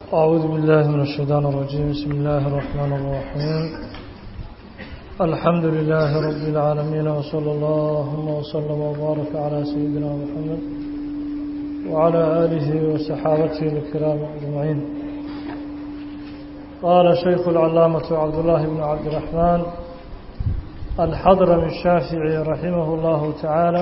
أعوذ بالله من الشيطان الرجيم. بسم الله الرحمن الرحيم. الحمد لله رب العالمين، وصلى الله وسلم وبارك على سيدنا محمد وعلى آله وصحابته الكرام أجمعين. قال شيخ العلامة عبد الله بن عبد الرحمن الحضرمي الشافعي رحمه الله تعالى: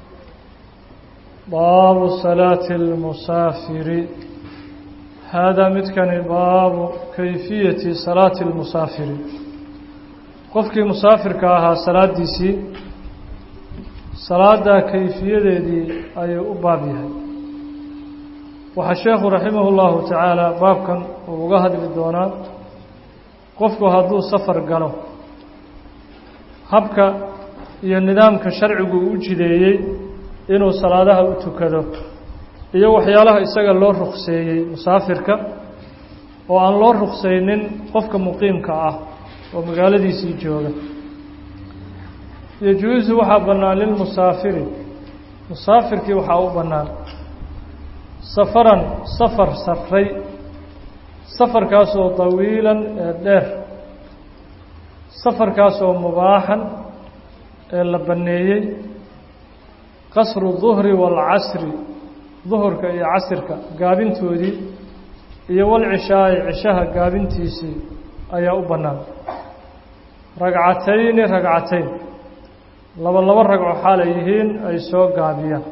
باب صلاة المسافر. هذا متكن باب كيفية صلاة المسافر. قفك مسافر كاها صلاة ديسي صلاة كيفية دي أي أبابها. وحشيخ رحمه الله تعالى باب كان وقهد بالدونان قفك هذو سفر قالوا habka iyo nidaamka sharcigu u jideeyay inuu salaadaha u tukado iyo waxyaalaha isaga loo ruqseeyay musaafirka oo aan loo ruqseynin qofka muqiimka ah oo magaaladiisii jooga. yajuusu waxa banaan lil musaafiri musaafirkii waxa u banaan safar safray safarkaas oo tawiilan dheer safarkaas oo mubaahan ee la baneeyay qasru dhuhri wal casri duhurka iyo casirka gaabintoodii iyo wal cishaha gaabintiisii ayaa u banaan. ragcatayn laba ragco xaal ay yihiin ay soo gaabiyaan.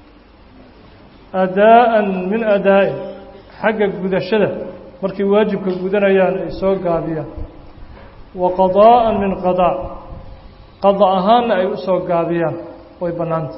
adaa'an min adaa'i xagga gudashada markay waajibka gudanayaan ay soo gaabiyaan. wa qadaa'an min qadaa ahaanna ay u soo gaabiyaan way bannaanta.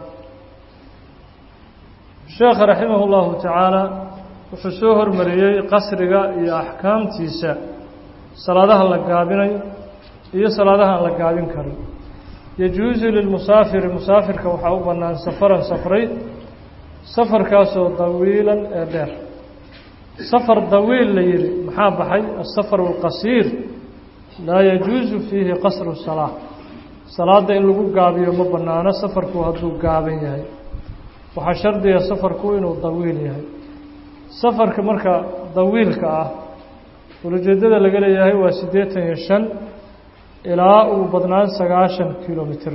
sheekha raximah اllahu tacaala wuxuu soo hormariyey qasriga iyo axkaamtiisa salaadaha la gaabinayo iyo salaadaha aan la gaabin karin. yajuusu lilmusaafiri musaafirka waxaa u bannaan safaran safray safarkaasoo dawiilan ee dheer. safar dawiil la yihi maxaa baxay? asafar اlqasiir laa yajuusu fiihi qasru salaa. salaada in lagu gaabiyo ma bannaano safarku hadduu gaaban yahay. waxaa shardiga safarku inuu dawiil yahay. safarka marka dawiilka ah ulajeedada laga leeyahay waa 85 ilaa ugu badnaan 90 kilomitr.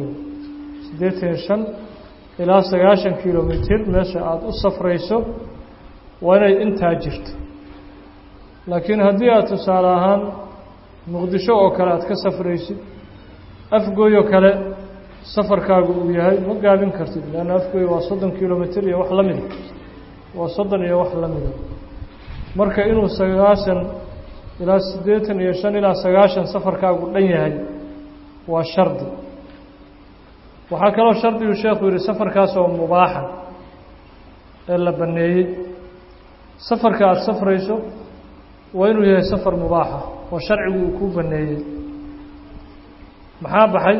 85 ilaa 90 kilomitr meesha aada u safrayso waa inay intaa jirto. laakiin haddii aada tusaale ahaan muqdisho oo kale aada ka safraysid, afgooy oo kale safarkaagu uu yahay ma gaabin kartid, leanna afgooy waa 30 kilomitr iyo wax la mida, waa 30 iyo wax la mida. marka inuu 90 ilaa 85 ilaa 90 safarkaagu dhan yahay waa shardi. waxaa kaloo shardigu sheekhu yihi safarkaas oo mubaaxa ee la baneeyey. safarka aada safrayso waa inuu yahay safar mubaaxa oo sharcigu uu ku baneeyey. maxaa baxay?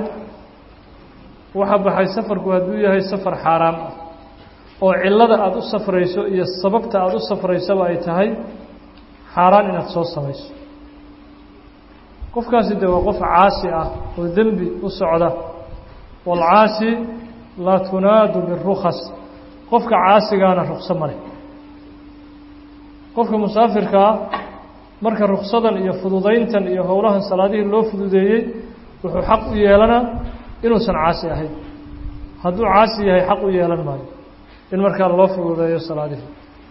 waxa baxay safarku hadduu yahay safar xaaraam ah oo cillada aada u safrayso iyo sababta aada u safraysaba ay tahay xaaraan inaad soo samayso. qofkaasi de waa qof caasi ah oo dembi u socda. waalcaasi laa tunaadu birukhas. qofka caasigaana rukso ma leh. qofka musaafirkaa marka ruksadan iyo fududayntan iyo howlahan salaadihii loo fududeeyey wuxuu xaq u yeelanaa inuusan caasi ahayn. hadduu caasi yahay xaq u yeelan maayo in markaa loo fududeeyo salaadihii.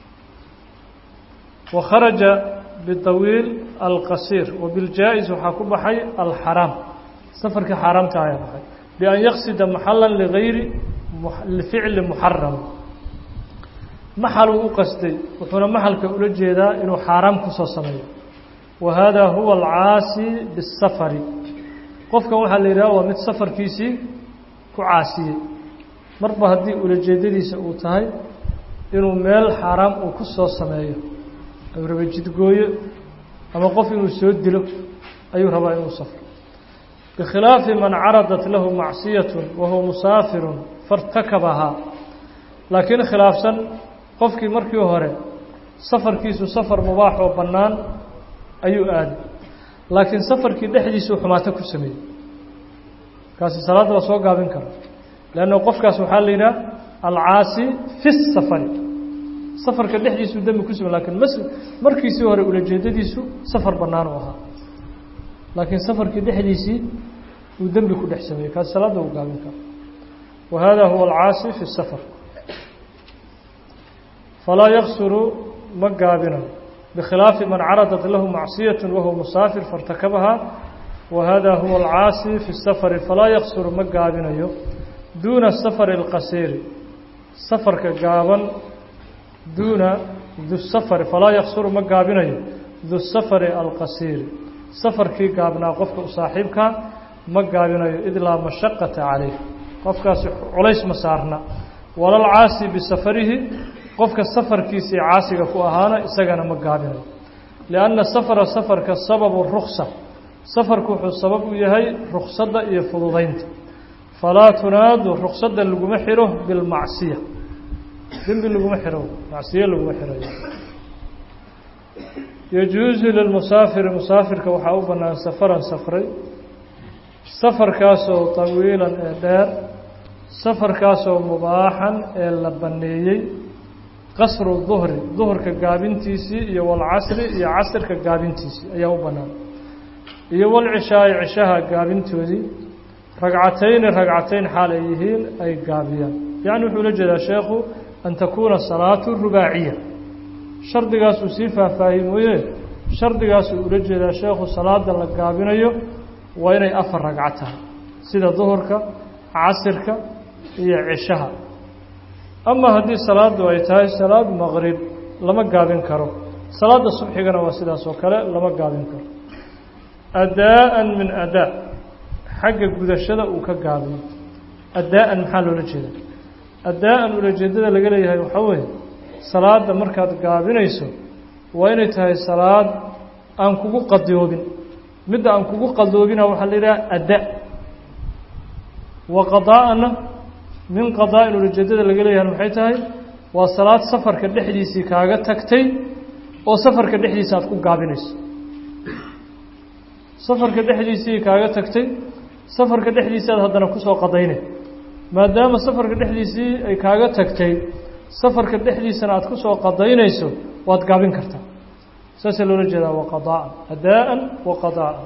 wa kharaja bidawiil alqasiir wa biljaa-is waxaa ku baxay alxaraam. safarkii xaaraamta ayaa baxay bian yaqsida maxalan ligayri lificli muxaram. maxaluu u qasday wuxuuna maxalka ula jeedaa inuu xaaraam kusoo sameeyo. wa hada huwa alcaasi bisafari. qofkan waxaa la yidhaha waa mid safarkiisii ku caasiyey. marba haddii ulajeedadiisa uu tahay inuu meel xaaraam uu ku soo sameeyo, ayuu raba jidgooyo ama qof inuu soo dilo ayuu rabaa inuu safro. bikhilaafi man caradat lahu macsiyatun wahuwa musaafirun fairtakabahaa. laakiin khilaafsan qofkii markii hore safarkiisu safar mubaax oo bannaan ayuu aaday, laakiin safarkii dhexdiisuu xumaato ku sameeyey. kaasi salaadda waa soo gaabin kara, leanna qofkaas waxaa la yidhaha alcaasi fi safari. safarka dhexdiisu dambi ku sugan laakiin markiisii hore ulajeedadiisu safar bannaan u ahaa laakiin safarkii dhexdiisii uu dembi ku dhex sameeyey kaas salaada uu gaabin karo wahada huwa alcaasi fi safar falaa yaksuru ma gaabinayo bikhilaafi man caradat lahu macsiyat wahuwa musaafir fairtakabaha wahada huwa alcaasi fi safari falaa yaksuru ma gaabinayo duuna safari alqasiiri safarka gaaban duuna du safari falaa yaksuru ma gaabinayo du safari alqasiiri safarkii gaabnaa qofka u saaxiibkaa ma gaabinayo id laa mashaqata calayh qofkaasi culays ma saarna walalcaasi bisafarihi qofka safarkiisii caasiga ku ahaana isagana ma gaabinayo lianna safara safarka sababu ruksa safarku wuxuu sabab u yahay ruksadda iyo fududaynta falaa tunaadu ruksadda laguma xiro bilmacsiya dembi laguma xiro macsiye laguma xirayo yajuusu lilmusaafiri musaafirka waxaa u bannaan safaran safray safarkaasoo tawiilan ee dheer safarkaasoo mubaaxan ee la banneeyey qasru duhri duhurka gaabintiisii iyo walcasri iyo casrka gaabintiisii ayaa u bannaan iyo walcishaa'i cishaha gaabintoodii ragcatayn xaal ay yihiin ay gaabiyaan yacni wuxuu la jeedaa sheekhu an takuuna salaatu rubaaciya shardigaasuu sii faahfaahiy mooye shardigaasuu ula jeedaa sheekhu salaada la gaabinayo waa inay 4 ragco tahay sida duhurka casirka iyo cishaha ama haddii salaadu ay tahay salaad maqrib lama gaabin karo salaada subxigana waa sidaas oo kale lama gaabin karo adaa'an min adaa xagga gudashada uu ka gaabiyo adaa'an maxaa loola jeedaa adaa'an ulajeedada laga leeyahay waxaa weeye salaada markaad gaabinayso waa inay tahay salaad aan kugu qadoobin midda aan kugu qadoobina waxaa la yidhaha ada wa qadaa'ana min qadaa'in ulajeedada laga leeyahay maxay tahay waa salaad safarka dhexdiisii kaaga tagtay oo safarka dhexdiisa aad ku gaabinayso safarka dhexdiisii kaaga tagtay safarka dhexdiisa aad haddana kusoo qadaynay maadaama safarka dhexdiisii ay kaaga tagtay safarka dhexdiisana aad kusoo qadaynayso waad gaabin kartaa saasaa loola jeedaa waqadaa'an adaa'an waqadaa'an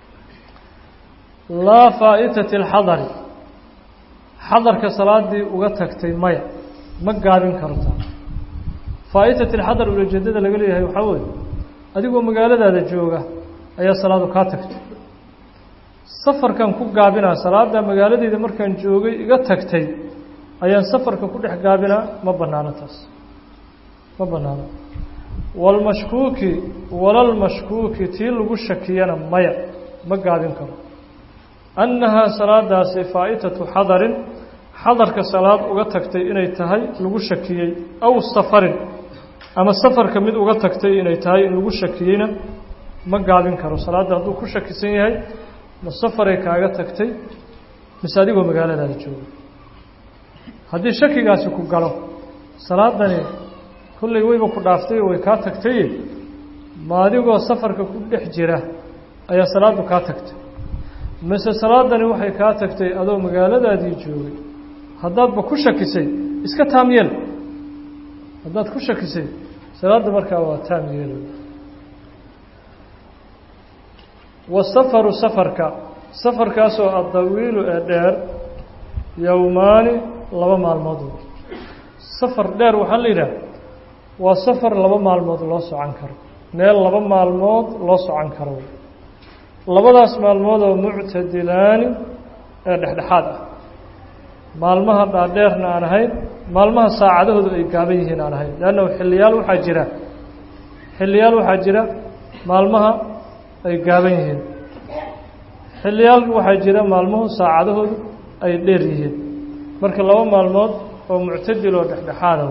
laa faa'itati alxadari xadarka salaadii uga tagtay maya ma gaabin kartaa faa'itati alxadar ulajeedada laga leeyahay waxaa weeye adigoo magaaladaada jooga ayaa salaadu kaa tagtay safarkan ku gaabinaa salaada magaaladeyda markaan joogay iga tagtay ayaan safarka ku dhex gaabinaa ma bannaano taas ma bannaano walalmashkuuki tii lagu shakiyana maya ma gaabin karo annahaa salaadaasi faa'itatu xadarin xadarka salaad uga tagtay inay tahay lagu shakiyey aw safarin ama safarka mid uga tagtay inay tahay in lagu shakiyeyna ma gaabin karo salaadda hadduu ku shakisan yahay ma safaray kaaga tagtay mise adigoo magaaladaada jooga haddii shakigaasi ku galo salaadani kollay weyba ku dhaaftay oo way kaa tagtay ma adigoo safarka ku dhex jira ayaa salaaddu kaa tagtay mise salaadani waxay kaa tagtay adoo magaaladaadii joogay haddaadba ku shakisay iska taam yeel haddaad ku shakisay salaadda markaa waa taam yeelo wasafaru safarka safarkaasoo addawiilu ee dheer yowmaani 2 maalmood safar dheer waxaa la yidhaha waa safar 2 maalmood loo socon karo meel 2 maalmood loo socon karo labadaas maalmood oo muctadilaani ee dhexdhexaad ah maalmaha dhaadheerna aan ahayn maalmaha saacadahoodu ay gaaban yihiin aan ahayn leanna xilliyaal waxaa jira maalmaha ay gaaban yihiin xilliyaal waxaa jira maalmuhu saacadahoodu ay dheer yihiin marka 2 maalmood oo muctadil oo dhexdhexaada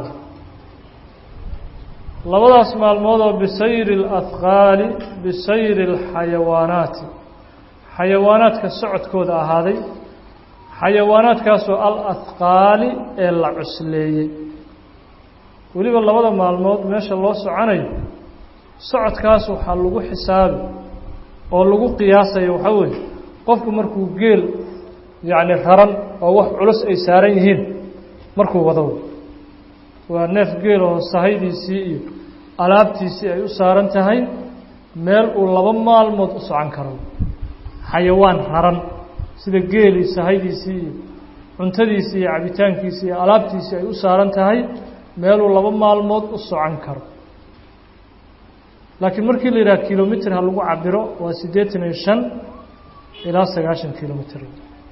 labadaas maalmood oo bisayri alafqaali bisayri alxayawaanaati xayawaanaadka socodkooda ahaaday xayawaanaadkaasoo alafqaali ee la cusleeyey weliba 2 maalmood meesha loo soconayo socodkaas waxaa lagu xisaabi oo lagu qiyaasayo waxaa weeye qofku markuu geel yacni raran oo wax culus ay saaran yihiin markuu wado ونف جيل وصهيدي سي ألابتي سي أي سارنتهاي meel uu laba maalmood u socon karo xayawaan haran sida geeli sahaydiisii cuntadiisii iyo cabitaankiisii iyo alaabtiisii ay u saaran tahay meel uu laba maalmood u socon karo laakiin markii la yiraahdo kilometer ha lagu cabiro waa 85 ilaa 90 kilometer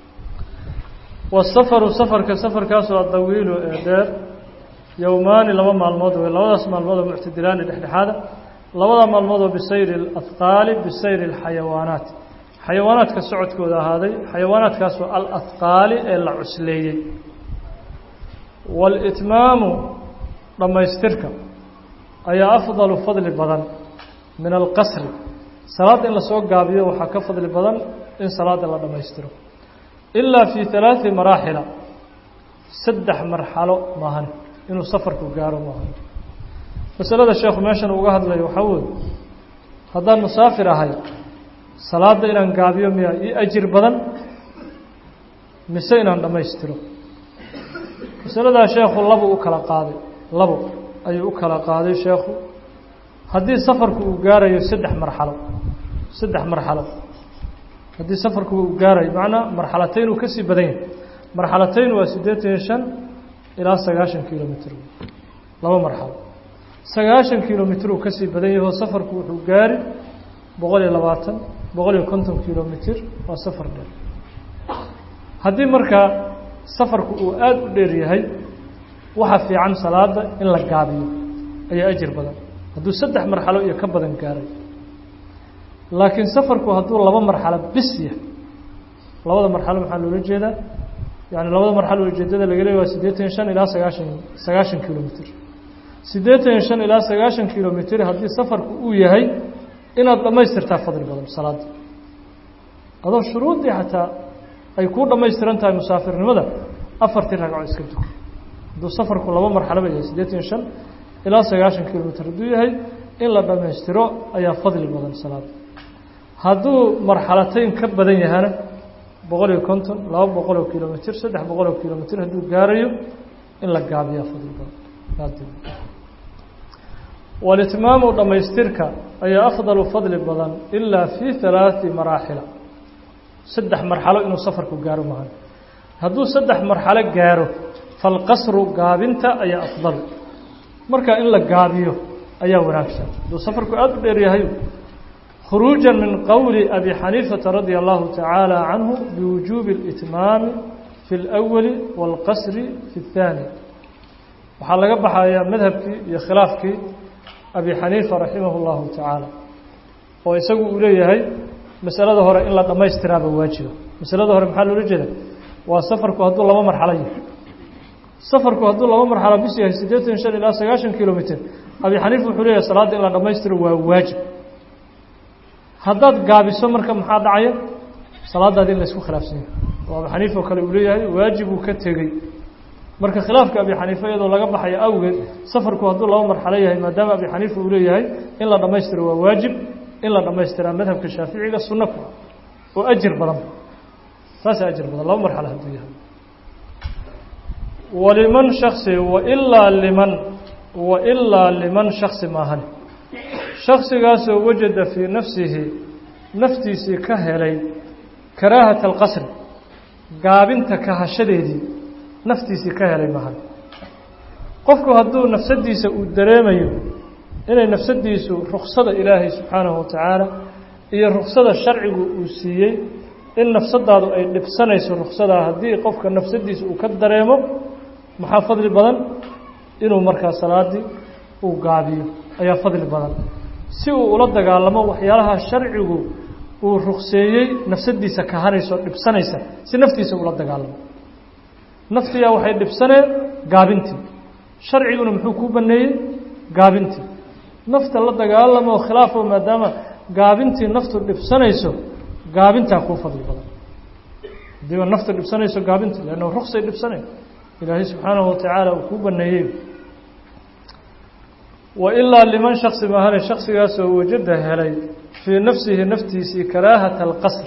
والسفر سفر كاسو الطويل دير يومان لما مالمود ولوdaas maalmood muctadilaan dhexdhexaad labada maalmood bisayr al-athqal bisayr al-hayawanat hayawanaatka socodkooda ahaaday hayawanatkaas oo al-athqal ee la cusleeyay wal itmaamu dhamaystirka ayaa afdalu fadli badan min al-qasr salaad in la soo gaabiyo waxa ka fadli badan in salaada la dhamaystiro illa fi 3 marahil 3 marxalo maahan inuu safarku gaaro maahan masalada sheekhu meeshan uga hadlayo waxa weeye haddaan musaafir ahay salaada inaan gaabiyo miya ii ajir badan mise inaan dhamaystiro masalada sheekhu labo u kala qaaday labo ayuu u kala qaaday sheekhu haddii safarku uu gaarayo 3 marxalo haddii safarku uu gaarayo macna marxalatayn uu ka sii badan yahay marxalatayn waa 85 ilaa 90 kilometer laba marxalo 90 kilometer uu ka sii badan yahay safarku wuxuu gaari 120 150 kilometer waa safar dheer haddii marka safarku uu aad u dheer yahay waxa fiican salaada in la gaabiyo ayaa ajir badan hadduu 3 marxalo iyo ka badan gaaray laakiin safarku hadduu laba marxalo bis yahay labada marxalo maxaa loo jeedaa yani labada marxalo ujeedada laga leeyahay 85 ilaa 90 kilometer 85 ilaa 90 kilometer haddii safarku uu yahay inaad dhamaystirtaa fadli badan salaada adoo shuruudii xataa ay ku dhamaystiran tahay musaafirnimada 4 ragco iska tuko hadduu safarku laba marxalo yahay 85 ilaa 90 kilometer hadduu yahay in la dhamaystiro ayaa fadli badan salaada hadduu marxalatayn ka badan yahana 150 200 kilometer 300 kilometer hadduu gaarayo in la gaabiyo fadli badan والاتمام dhamaystirka ayaa afdalu fadli badan illa fi 3 marahil 3 marxalo inuu safarku gaaro maahan hadduu 3 marxalo gaaro fal qasru gaabinta ayaa afdal marka in la gaabiyo ayaa wanaagsan hadduu safarku aad u dheer yahay خروجا من قول أبي حنيفة رضي الله تعالى عنه بوجوب الإتمام في الأول والقصر في الثاني وحال قبحة يا مذهبك يا خلافك أبي حنيفة رحمه الله تعالى ويسوي إليه هاي مسألة ظهر إلا ما يستراب واجبه مسألة ظهر محل رجله وسفرك هدول الله مرحلة سفرك هدول الله مرحلة بس هي 60 إلى 90 كيلومتر أبي حنيفة حرية صلاة إلا ما يستراب واجب haddaad gaabiso marka maxaa dhacaya salaadaadii la isku khilaafsan yahay Abu Xaniifa kale uu leeyahay waajib uu ka tagay marka khilaafka Abu Xaniifa iyadoo laga baxay awgeed safarku hadduu laba marxalo yahay maadaama Abu Xaniifa uu leeyahay in la dhamaystiro waa waajib in la dhamaystiro madhabka Shaafiiciga sunna oo ajir badan taas ajir badan laba marxalo hadduu yahay waliman shakhsi wa illa liman shakhsi maahan shakhsigaasoo wajada fii nafsihi naftiisii ka helay karaahata alqasr gaabinta kahashadeedii naftiisii ka helay maahan qofku hadduu nafsadiisa uu dareemayo inay nafsadiisu ruksada ilaahay subxaanahu watacaala iyo ruksada sharcigu uu siiyey in nafsadaadu ay dhibsanayso ruksadaa haddii qofka nafsadiisa uu ka dareemo maxaa fadli badan inuu markaa salaadii uu gaabiyo ayaa fadli badan si uu ula dagaalamo waxyaalaha sharcigu uu ruqseeyay nafsadiisa ka hanayso dhibsanaysa si naftiisa ula dagaalamo naftiya waxay dhibsaneen gaabinti sharciguna muxuu ku baneeyay gaabinti nafta la dagaalamo khilaafo maadaama gaabinti naftu dhibsanayso gaabinta ku fadli badan diiwa naftu dhibsanayso gaabinti laana ruqsay dhibsanay ilaahay subhanahu wa ta'ala uu ku baneeyay وإلا لمن شخص ما هذا الشخص ياسو وجده هلي في نفسه نفتيسي كراهة القصر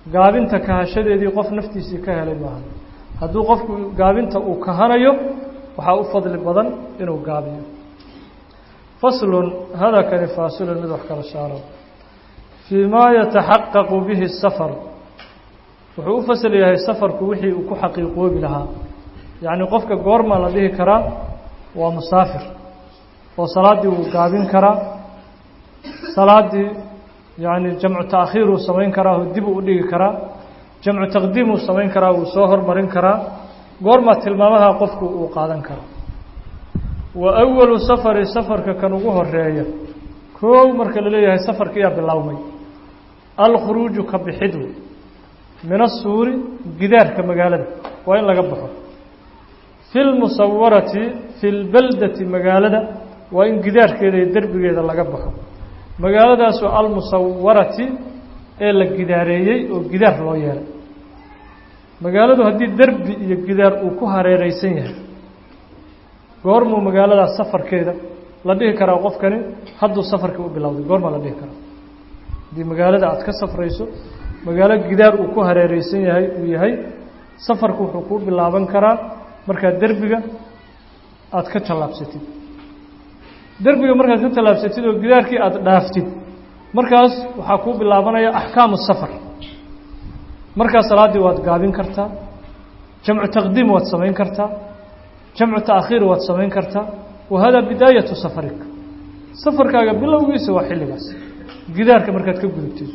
قابنت كهشدي قف نفتيسي كهلي ما هذا قف قابنت وكهنيو waxaa u fadli badan inuu gaabiyo. faslun hada kani faasilun mid wax kala saaro fii maa yataxaqaqu bihi safar, wuxuu u fasal yahay safarku wixii uu ku xaqiiqoobi lahaa. yacni qofka goormaa la dhihi karaa waa musaafir oo salaaddii wuu gaabin karaa, salaaddii yacni jamcu ta'khiiruu samayn karaa oo dib uu u dhigi karaa, jamcu taqdiimuu samayn karaa wuu soo hormarin karaa. goormaa tilmaamaha qofku uu qaadan karaa. wa awalu safari safarka kan ugu horeeya koow marka la leeyahay safarkiyaa biloawmay alkhuruuju ka bixidu min asuuri gidaarka magaalada waa in laga baxo, fi lmusawarati fi lbeldati magaalada waa in gidaarkeeda iyo derbigeeda laga baxo. magaaladaasoo almusawarati ee la gidaareeyey oo gidaar loo yeelay. magaaladu haddii derbi iyo gidaar uu ku hareeraysan yahay, goormuu magaaladaas safarkeeda la dhihi karaa qofkani hadduu safarkii u bilowday, goormaa la dhihi karaa. haddii magaalada aad ka safrayso magaalo gidaar uu ku hareeraysan yahay uu yahay, safarku wuxuu kuu bilaaban karaa markaad derbiga aad ka tallaabsatid. derbiga markaad ka tallaabsatid oo gidaarkii aad dhaaftid, markaas waxaa kuu bilaabanaya axkaamu safar. markaas salaaddii waad gaabin kartaa, jamcu taqdiim waad samayn kartaa, jamcu ta'khiir waad samayn kartaa. wa hada bidaayatu safarik, safarkaaga bilowgiisa waa xilligaas gidaarka markaad ka gudubtid.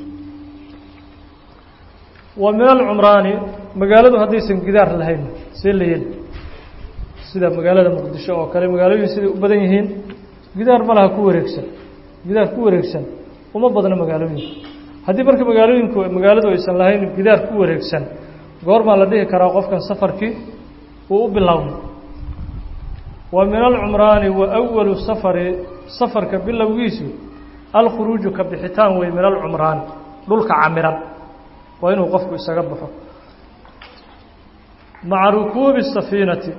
wa min alcumraani, magaaladu haddaysan gidaar lahayn see la yeli, sida magaalada muqdisho oo kale magaalooyin siday u badan yihiin gidaar ma laha ku wareegsan, gidaar ku wareegsan uma badno magaalooyinka. haddii marka magaaladu aysan lahayn gidaar ku wareegsan, goormaa la dhihi karaa qofkan safarkii uu u biloawmay. wa min alcumraani wa awalu safari, safarka bilowgiisu alkhuruuju ka bixitaan wey min alcumraani, dhulka camiran waa inuu qofku isaga baxo. maca rukuubi safiinati,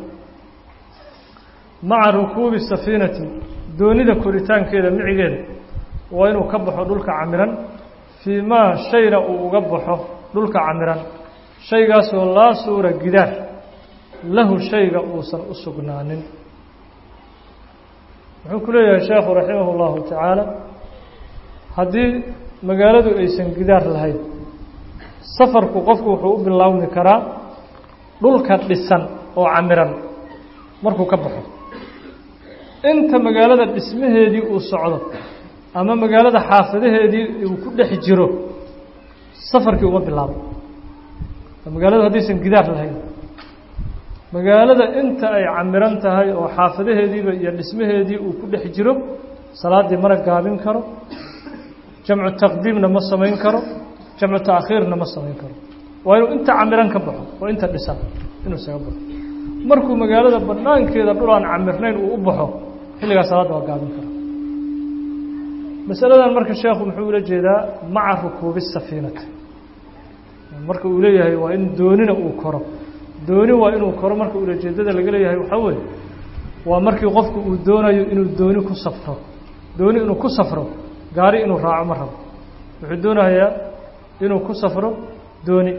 maca rukuubi safiinati, doonida koritaankeeda micigeeda waa inuu ka baxo dhulka camiran, fii maa shayna uu uga baxo dhulka camiran, shaygaasoo laa suura gidaar lahu shayga uusan u sugnaanin. wuxuu ku leeyahay sheekhu raximah اllahu tacaala, haddii magaaladu aysan gidaar lahayn, safarku qofku wuxuu u bilaawmi karaa dhulka dhisan oo camiran markuu ka baxo. inta magaalada dhismaheedii uu socdo ama magaalada xaafadaheedii uu ku dhex jiro, safarkii uma bilaabo. magaaladu haddaysan gidaar lahayn, magaalada inta ay camiran tahay oo xaafadaheediiba iyo dhismaheedii uu ku dhex jiro, salaaddii mana gaabin karo, jamcu taqdiimna ma samayn karo, jamcu ta'khiirna ma samayn karo. waa inuu inta camiran ka baxo oo inta dhisan inuu isaga baxo. markuu magaalada banaankeeda dhul aan camirnayn uu u baxo, xilligaa salaadda waa gaabin kara. masaladan marka sheekhu muxuu ula jeedaa maca rukuubi safiinati. marka uu leeyahay waa in doonina uu koro, dooni waa inuu koro. marka ulajeedada laga leeyahay waxaa weeye waa markii qofku uu doonayo inuu dooni ku safro, dooni inuu ku safro, gaari inuu raaco ma rabo. wuxuu doonayaa inuu ku safro dooni.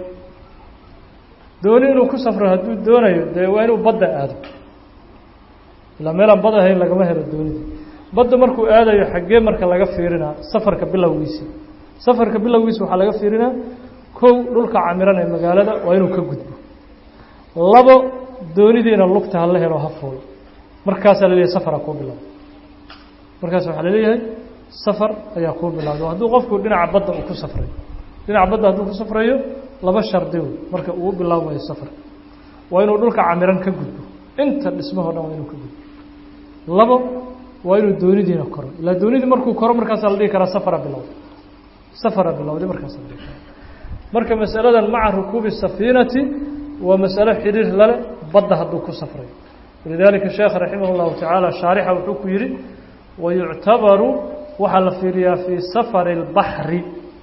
dooni inuu ku safro hadduu doonayo dee waa inuu badda aado, ilaa meelaan bad ahayn lagama helo doonida. badda markuu aadayo xaggee marka laga fiirinaa safarka bilowgiisa. safarka bilowgiisa waxaa laga fiirinaa kow, dhulka camiran ee magaalada waa inuu ka gudbo. labo, doonidiina lugta hala helo ha fuulo. markaasaa la leeyahay safaraa kuu bilowda. markaas waxaa la leeyahay safar ayaa kuu bilowda. hadduu qofku dhinaca badda uu ku safray, dhinaca badda hadduu ku safrayo, laba shardi wey marka uu bilowmayo safarka. waa inuu dhulka camiran ka gudbo, inta dhismahoo dhan waa inuu ka gudbo. labo, waa inuu doonidiina koro. ilaa doonidii markuu koro markaasaa la dhihi karaa safara bilowday, safara bilowday markaasaa la dhihi karaa. marka masaladan maca rukuubi safiinati waa masalo xiriir lale badda hadduu ku safray. walidaalika sheekh raximah اllahu tacaala shaarixa wuxuu ku yidhi wayuctabaru waxaa la fiiriyaa fii safari اlbaxri,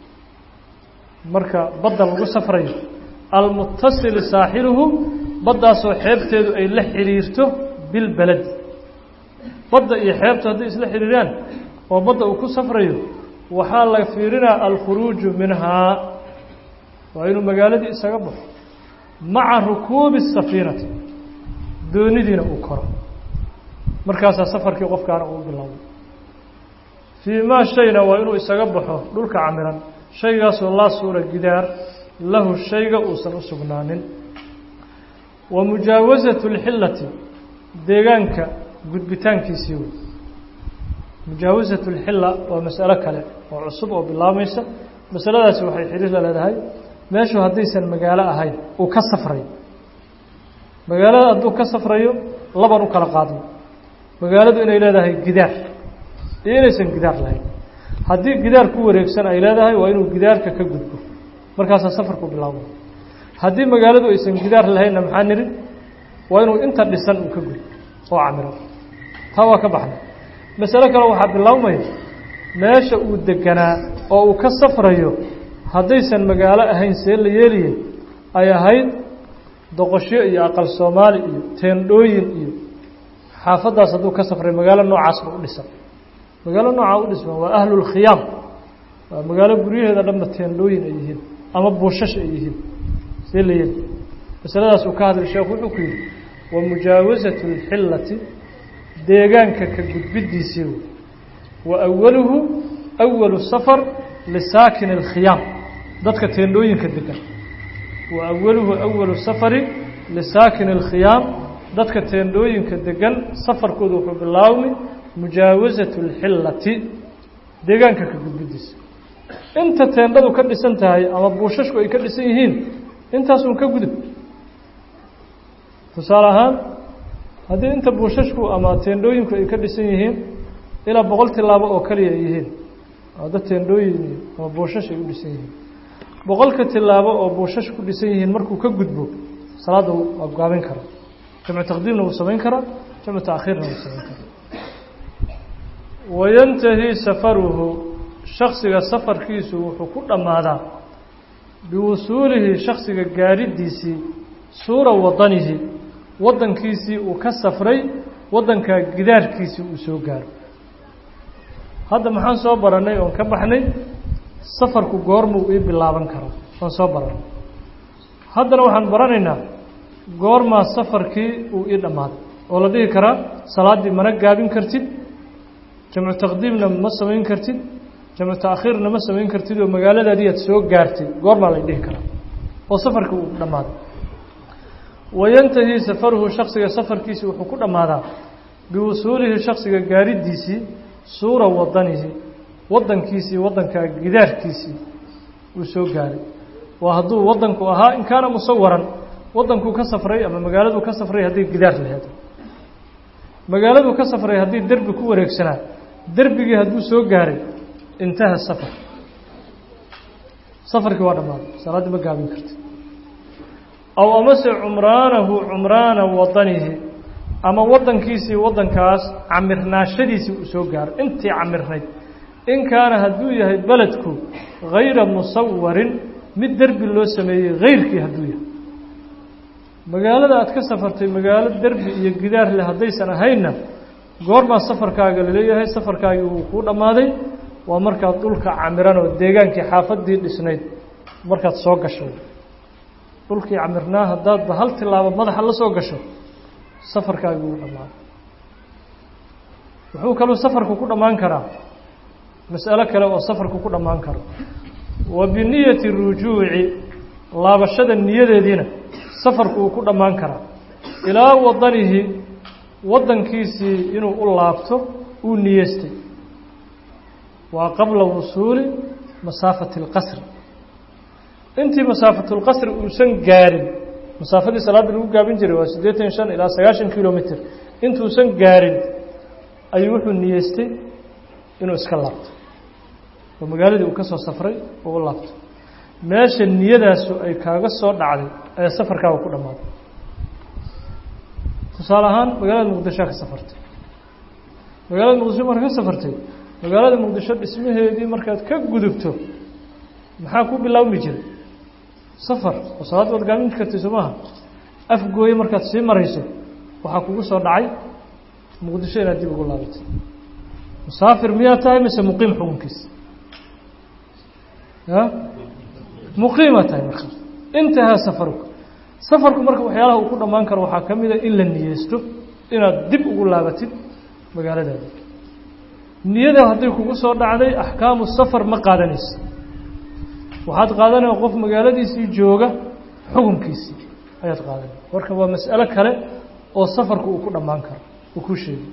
marka badda lagu safrayo, almutasili saaxiluhu, baddaasoo xeebteedu ay la xiriirto bilbaladi. badda iyo xeebtu hadday isla xiriiraan oo badda uu ku safrayo, waxaa la fiirinaa alkhuruuju minhaa, waa inuu magaaladii isaga baxo, maca rukuubi safiinati, doonidiina uu koro. markaasaa safarkii qofkaana uu bilaabay fii maa shayna waa inuu isaga baxo dhulka camiran shaygaasoo laa suura gidaar lahu shayga uusan u sugnaanin wa mujaawasatu اlxillati deegaanka gudbitaankiisii wey mujaawasatu اlxilla waa mas'alo kale oo cusub oo bilaabmaysa masaladaasi waxay xiriir la leedahay meeshu haddaysan magaalo ahayn uu ka safray magaalada hadduu ka safrayo laban u kala qaadmo magaaladu inay leedahay gidaar iyo inaysan gidaar lahayn haddii gidaar ku wareegsan ay leedahay waa inuu gidaarka ka gudbo markaasaa safarku bilaabo haddii magaaladu aysan gidaar lahaynna maxaa nidhi waa inuu inta dhisan uu ka gudbo oo camiro taa waa ka baxnay masalo kale waxaa bilaabmaya meesha uu deganaa oo uu ka safrayo haddaysan magaalo ahayn see la yeeliyey ay ahayd doqosho iyo aqal soomaali iyo teendhooyin iyo xaafaddaas hadduu ka safray magaalo noocaasba u dhisan magaalo noocaa u dhisman waa ahlulkhiyaam waa magaalo guryaheeda dhanba teendhooyin ay yihiin ama buushash ay yihiin see la yeeli masaladaas uu ka hadlay sheekhu wuxuu ku yidhi wa mujaawasatu اlxillati deegaanka ka gudbidiisii wa awaluhu awalu safar lisaakin اlkhiyaam dadka teendhooyinka degan wa awaluhu awalu safari lisaakin اlkhiyaam dadka teendhooyinka degan safarkooda wuxuu bilaabmi mujaawasatu اlxillati deegaanka ka gudbidiisa inta teendhadu ka dhisan tahay ama buushashku ay ka dhisan yihiin intaasun ka gudub tusaale ahaan haddii inta buushashku ama teendhooyinku ay ka dhisan yihiin ilaa 100 tilaabo oo kaliya ay yihiin dad teendhooyin ama buushash ay u dhisan yihiin 100 tilaabo oo buushash ku dhisan yihiin markuu ka gudbo salaada waa gaabin kara jamcu taqdiimna wuu samayn karaa jamcu ta'khiirna wuu samayn karaa wayantahi safaruhu shaksiga safarkiisu wuxuu ku dhammaadaa biwusuulihi shaksiga gaaridiisii suura wadanihi waddankiisii uu ka safray waddankaa gidaarkiisii uu soo gaaro hadda maxaan soo barannay oon ka baxnay safarku goormuu ii bilaaban karaa waan soo barannay haddana waxaan baranaynaa goormaa safarkii uu ii dhammaaday oo la dhihi karaa salaaddii mana gaabin kartid jamcu taqdiimna ma samayn kartid jamcu ta'khiirna ma samayn kartid oo magaaladaadii aad soo gaartay goormaa la dhihi karaa oo safarkii uu dhammaaday wayantahi safaruhu shaksiga safarkiisii wuxuu ku dhammaadaa biwusuulihi shaksiga gaaridiisii suura wadanihi waddankiisii waddankaa gidaarkiisii uu soo gaaray waa hadduu waddanku ahaa in kaana musawaran waddankuu ka safray ama magaaladuu ka safray haddii gidaar laheed magaaladuu ka safray haddii derbi ku wareegsanaa derbigii hadduu soo gaaray intaha safar safarkii waa dhammaaday salaaddii ma gaabin karti aw amase cumraanahu cumraana wadanihi ama waddankiisii waddankaas camirnaashadiisii uu soo gaaro intii camirnayd in kaana hadduu yahay beledku hayra musawarin mid derbi loo sameeyey hayrkii hadduu yahay magaalada aad ka safartay magaalo derbi iyo gidaar leh haddaysan ahaynna goormaa safarkaaga laleeyahay safarkaagii wuu kuu dhammaaday waa markaad dhulka camiran oo deegaankii xaafaddii dhisnayd markaad soo gashay dhulkii camirnaa haddaadba hal tilaabo madaxa la soo gasho safarkaagii wuu dhammaaday wuxuu kaluu safarku ku dhammaan karaa mas'alo kale oo safarku ku dhammaan karo wa biniyati rujuuci laabashada niyadeediina safarku uu ku dhammaan karaa ilaa wadanihi waddankiisii inuu u laabto uu niyeystay waa qabla wusuuli masaafati اlqasri intii masaafatulqasri uusan gaarin masaafadii salaadda lagu gaabin jiray waa 85 ilaa 90 kilomitr intuusan gaarin ayuu wuxuu niyeystay inuu iska laabto oo magaaladii uu ka soo safray oo u laabto meesha niyadaasu ay kaaga soo dhacday ayaa safarkaaga ku dhammaaday tusaale ahaan magaalada muqdisho ka safartay magaalada muqdisho marka ka safartay magaalada muqdisho dhismaheedii markaad ka gudubto maxaa ku bilaabmi jiray safar oo salaad waad gaabin kartay soo maaha afgooye markaad sii marayso waxaa kugu soo dhacay muqdisho inaad dib ugu laabatay musaafir miyaa tahay mise muqiim xukunkiisa muqiima tahay marka intahaa safarku marka waxyaalaha uu ku dhammaan karo waxaa ka mid a in la niyeysto inaad dib ugu laabatid magaaladaada niyada hadday kugu soo dhacday axkaamu safar ma qaadanaysa waxaad qaadanaya qof magaaladiisii jooga xukunkiisii ayaad qaadanaya marka waa mas'alo kale oo safarku uu ku dhammaan karo uu ku sheegay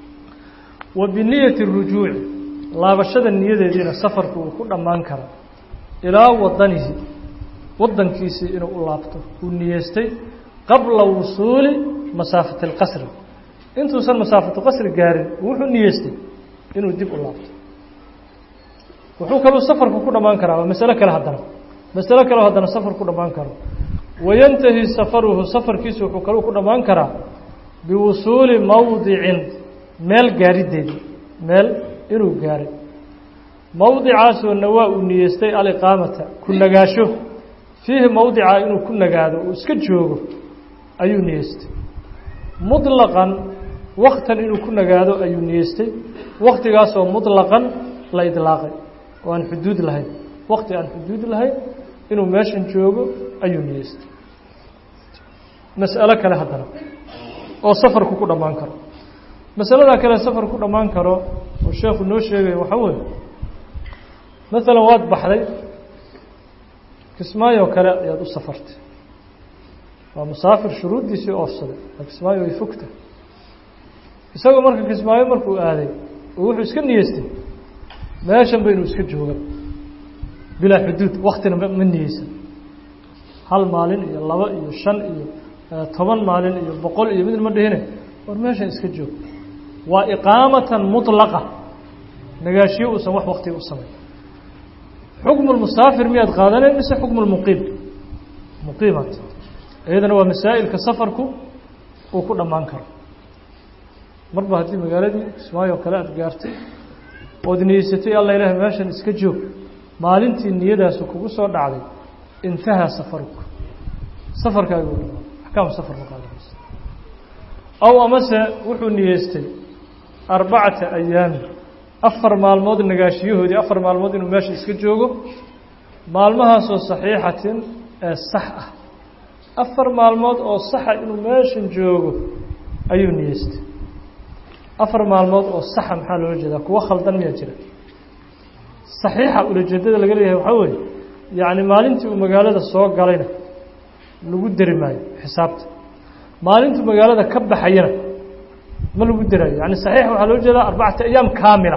wa biniyati rujuuci laabashada niyadeediina safarku uu ku dhammaan karo ilaa wadanihi wadankiisii inuu u laabto uu niyeystay qabla wusuuli masaafati alqasri intuusan masaafatu qasri gaarin wuxuu niyeystay inuu dib u laabto wuxuu kaloo safarku ku dhammaan karaa waa mas'alo kale haddana safar ku dhammaan karo wayantahi safaruhu safarkiisu wuxuu kaloo ku dhammaan karaa biwusuuli mawdicin meel gaarideedii meel inuu gaaray mawdicaasoo nawaa uu niyeystay aliqaamata ku nagaasho fiihi mawdica inuu ku nagaado uu iska joogo ayuu niyeystay muطlaqan waktan inuu ku nagaado ayuu niyeystay waktigaasoo muطlaqan la idlaaqay oo aan xuduud lahayn wakti aan xuduud lahayn inuu meeshan joogo ayuu niyeystay mas'alo kale haddana oo safarku ku dhammaan karo masaladaa kale safar ku dhammaan karo oo sheekhu noo sheegaya waxaa weeye maalan waad baxday kismaayo kale ayaad u safartay waa musaafir shuruuddiisii oofsaday waa kismaayo way fogta isagoo marka kismaayo markuu aaday oo wuxuu iska niyeystay meeshan ba inuu iska jooga bilaa xuduud waktina ma niyeysan hal maalin iyo 2 iyo 5 iyo 10 maalin iyo 100 iyo midna ma dhihine war meeshan iska joog waa iqaamatan mutlaqa nagaashiyo uusan wax wakti u samayn xukmu lmusaafir miyaad qaadaneen mise xukmu lmuqiim muqiimat iyadana waa masaa'ilka safarku uu ku dhammaan karo marba haddii magaaladii kismaayo kale aad gaartay ood niyeysatay alla ilaah meeshan iska joog maalintii niyadaasu kugu soo dhacday intahaa safarku safarkaagu axkaam safar ma qaadanaysa aw amase wuxuu niyeystay 4 ayaam 4 maalmood nagaashiyahoodii 4 maalmood inuu meesha iska joogo maalmahaasoo saxiixatin ee sax ah 4 maalmood oo saxa inuu meeshan joogo ayuu niyeystay 4 maalmood oo saxa maxaa loola jeedaa kuwa khaldan miyaa jira saxiixa ulajeedada laga leeyahay waxaa weeye yacni maalintii uu magaalada soo galayna lagu deri maayo xisaabta maalintuu magaalada ka baxayana ma lagu derayo yani saxiix waxaa loo jeedaa 4 ayaam kaamila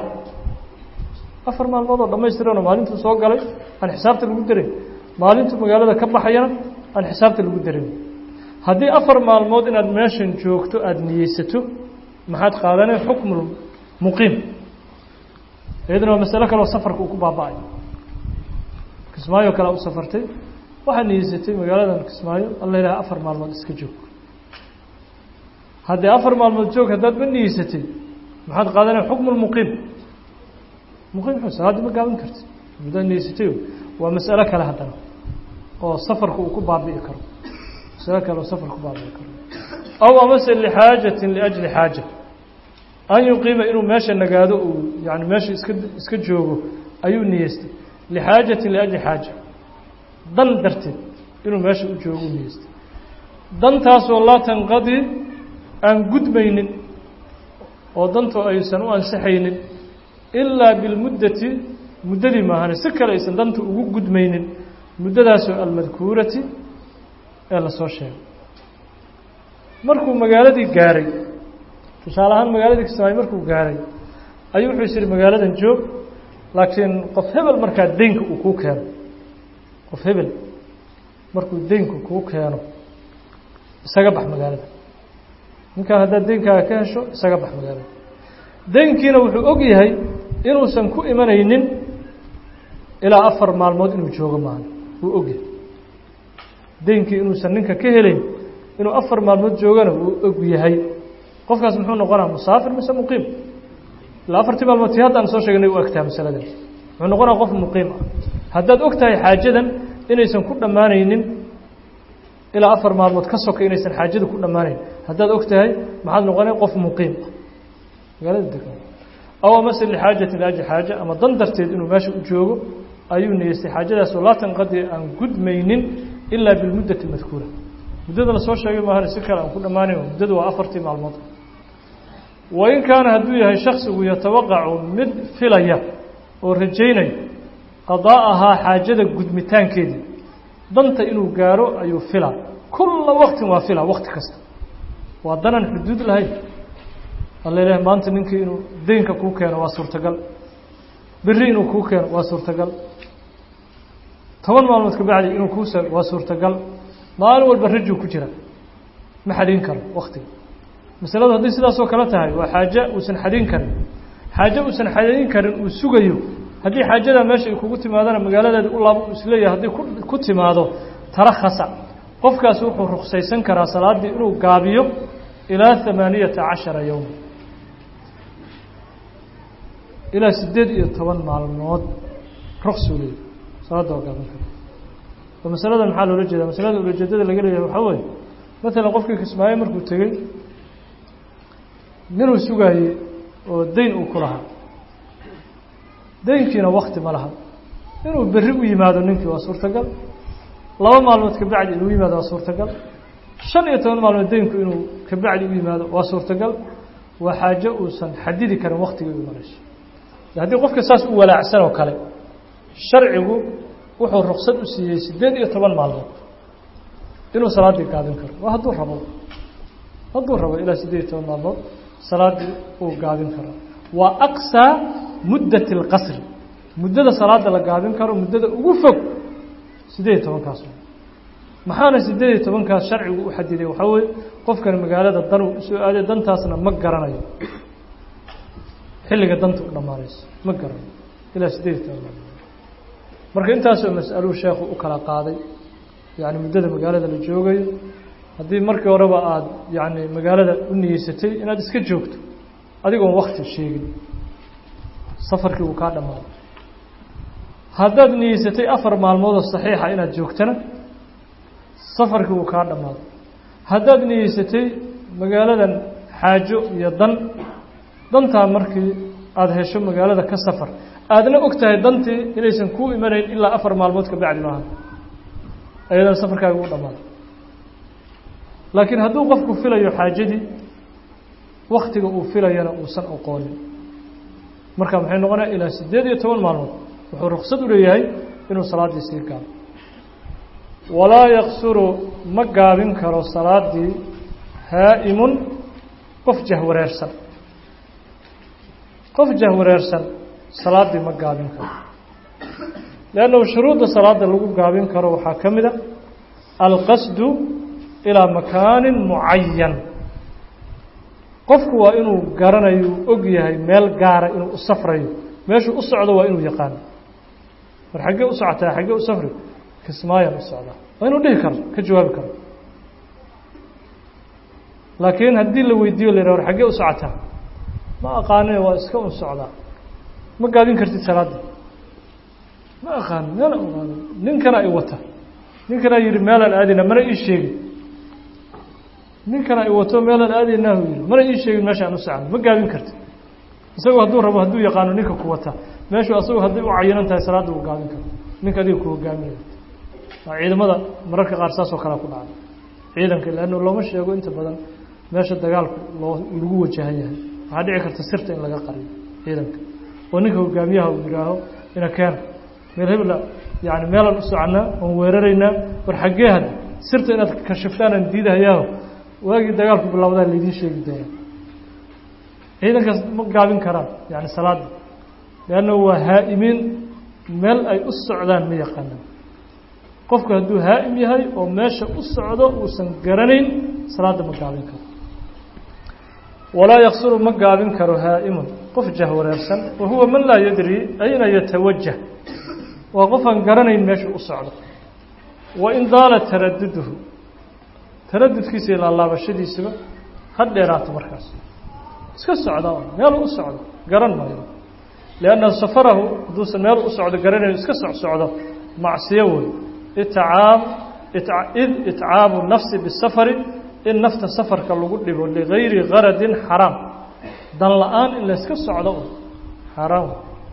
4 maalmood oo dhammaystiran oo maalintuu soo galay aan xisaabta lagu derin maalintuu magaalada ka baxayana aan xisaabta lagu derin haddii 4 maalmood inaad meeshan joogto aada niyeysato maxaad qaadanay xukmu muqiim iyadana waa masalo kale oo safarka uu ku baaba-ay kismaayo kale u safartay waxaad niyeysatay magaaladan kismaayo alla ilaha 4 maalmood iska joog haddii 4 maalmood joog haddaad ma niyeysatay maxaad qaadanay xukmu lmuqiim muqiim xus haddi ma gaaban karti haddaad niyeysatay waa masalo kale haddana oo safarka uu ku baabi'i karo masalo kale oo safarka ku baabi'i karo aw amase lixaajatin liajli xaaja an yuqiima inuu meesha nagaado uu yani meesha iska joogo ayuu niyeystay lixaajatin liajli xaaja dan darteed inuu meesha u joogo u niyeystay dantaasoo laa tanqadi aan gudmaynin oo dantoo aysan u ansixaynin ilaa bilmuddati muddadii maahane si kale aysan danta ugu gudmaynin muddadaasoo almadkuurati ee lasoo sheegay markuu magaaladii gaaray tusaale ahaan magaaladii kismaayo markuu gaaray ayuu wuxuu is yihi magaaladan joog laakiin qof hebel markaa deynka uu kuu keeno qof hebel markuu deynku kuu keeno isaga bax magaalada ninkaan haddaad deynkaaga ka hesho isaga bax magaalada deynkiina wuxuu og yahay inuusan ku imanaynin ilaa 4 maalmood inuu joogo maahan wuu og yahay deynkii inuusan ninka ka helayn inuu 4 maalmood joogana wuu og yahay qofkaas muxuu noqonaa musaafir mise muqiim ilaa 4 maalmood tii haddaan soo sheegnay u egtaa masaladan wuxuu noqonaa qof muqiim ah haddaad og tahay xaajadan inaysan ku dhammaanaynin ilaa 4 maalmood ka soka inaysan xaajada ku dhammaanayn haddaad og tahay maxaad noqonay qof muqiim ah magaalada degan aw amase lixaajatin liajli xaaja ama dan darteed inuu meesha u joogo ayuu niyeystay xaajadaasoo laa tanqadi aan gudmaynin ilaa bilmuddati madkuura muddada la soo sheegay maahan si kale aan ku dhammaanayn muddadu waa 4 maalmood وإن كان هدوية شخص يتوقع من فلية ورجيني قضاءها حاجة قدمتان كده ضنت إنه قارو أيو فلا كل وقت وفلا وقت كست وضنا الحدود لهي الله إله ما أنت منك إنه دينك كوكان واسور تقل بري إنه كوكان واسور تقل طبعا معلوماتك بعد إنه كوسر واسور تقل ما أول برجو كجرا ما حد ينكر وقتي مسألة هذه سلاس وكلتها وحاجة وسن حد ينكر حاجة وسن حد ينكر وسجيو هذه حاجة ماشي كوكتي ما هذا مقالة الله مسلية هذه كوكتي ما هذا ترخص قف كاسوق رخصيسن كرا صلاة دي إنه قابيو إلى 18 يوم إلى 8 مع الموت رخصوا لي صلاة وقابل فمسألة المحال والجدة مسألة الجدة اللي قال له حوي مثلا قفك كسماعي مركو تجي منو سجاي والدين وكلها دين كنا وقت ملها منو بريء يمادو ننك وصور تقل لو معلومات كبعد إنه يمادو وصور تقل شن يتون معلومات دين كإنه كبعد يمادو وصور تقل وحاجة وسن حديدي كان وقت يمارش هذه قفك أساس ولا عسل وكله شرعه وحو الرخصة السياسية 8 معلومات إنه صلاة قادم كر وهدور ربو إلى 8 معلومات صلاة قادم كر وأقصى مدة القصر مدة صلاة قادم كر ومدة وفق 8 كاس محانا 8 كاس شرعي وحديده وحول قفك المقالة الضرو سؤال دنتاسنا مقرنا حلقة دنتو نمارس مقرنا إلى 8 marka intaas oo mas'alo sheekhu u kala qaaday yaani muddada magaalada la joogay hadii markii horeba aad yaani magaalada u niyeysatay inaad iska joogto adigoo waqti sheegin safarkii uu ka dhamaado haddaad niyeysatay 4 maalmood oo saxiixa inaad joogtana safarkii uu ka dhamaado haddaad niyeysatay magaaladan xaajo iyo danta markii aad hesho magaalada ka safar aadna ogtahay dantii inaysan ku imanayn ilaa 4 maalmood ka bacdi maaha ayada safarkaaga u dhamaado laakiin hadduu qofku filayo xaajadii waqtiga uu filayana uusan aqoonin marka maxay noqonaa ilaa 8 maalmood wuxuu ruqsad u leeyahay inuu salaadii sii gaabo walaa yaqsuru ma gaabin karo salaadii haa'imun qof jahwareersan salaadii ma gaabin karo لأنه شروط الصلاة لغو قابين كرو حاكمة القصد إلى مكان معين قفك وإنه قرن يؤجيه ميل قارة إنه السفر ماشي أصعد وإنه يقان والحاجة أصعدها حاجة أسفر كسمايا أصعدها وإنه ليه كرو كجواب كرو لكن هدي اللي ويديو اللي رو حاجة أصعدها ما أقانه وإسكون أصعدها ما قابين كرتي صلاة ما أقان لا أقان نكنا أيوته نكنا يرمال الآدينا مرة إيش شيء نكنا أيوته مال الآدينا هو مرة إيش شيء ماشي عنو ساعة ما قابين كرتي سوى هدور ربه هدو يقانو نك قوته ماشي أسوي هدو عينا انتهى صلاة وقابين كرتي نك هدو كوا قابين عيد ماذا مرة كقرصاص وكلا كل عام عيدا كله لأنه لو مش يقول أنت بدل ماشي الدجال القوة جهية هذا يكرت سرت إن لقى قريب عيدا ونك هو قابيها وبراهو إن كان ملهم لا يعني مالا نصعنا ووررينا ورحجيها سرت إن كشفتنا جديدة هياه واجي دجال بالله ده اللي دي شيء جديد هنا قابين كرام يعني صلاة لأنه هو هائمين مل أي الصعدان ميقنا قفك هدو هائم يهي وماشى الصعداء وسنقرنين صلاة مقابين كرام ولا يقصر مقابين كرو هائم قف جهور يرسل وهو من لا يدري أين يتوجه وقفا قرنين ماشى الصعداء وإن ضال تردد كيسي إلى الله بشدي سبا خد ليرات مركز اسك الصعداء ميال الصعداء قرن ما يرى لأن سفره دوس ميال الصعداء قرن اسك الصعداء مع سيول إتعاب النفس بالسفر إن نفت السفر كاللغود لغير غرض حرام دان الآن إلا اسك الصعداء حرام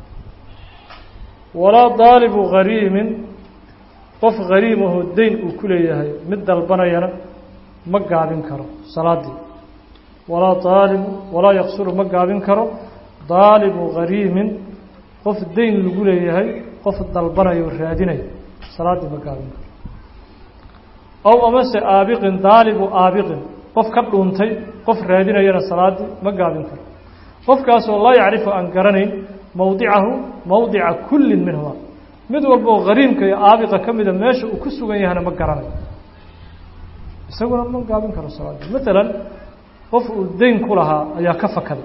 ولا ضالب غريم قف غريمه الدين وكليه مد البنينا ما قابين كرو صلاة دي walaa yaqsuru ma gaabin karo daalibu gariimin qof dayn lagu leeyahay qof dalbanayo o raadinayo salaaddii ma gaabin karo ow amase aabiqin daalibu aabiqin qof ka dhuuntay qof raadinayana salaaddii ma gaabin karo qofkaasoo laa yacrifu aan garanayn mawdica kullin minhuma mid walba oo gariimka iyo aabiqa ka mida meesha uu ku sugan yahana ma garanayo isaguna ma gaabin karo salaaddii maalan qof uu dayn ku lahaa ayaa ka fakaday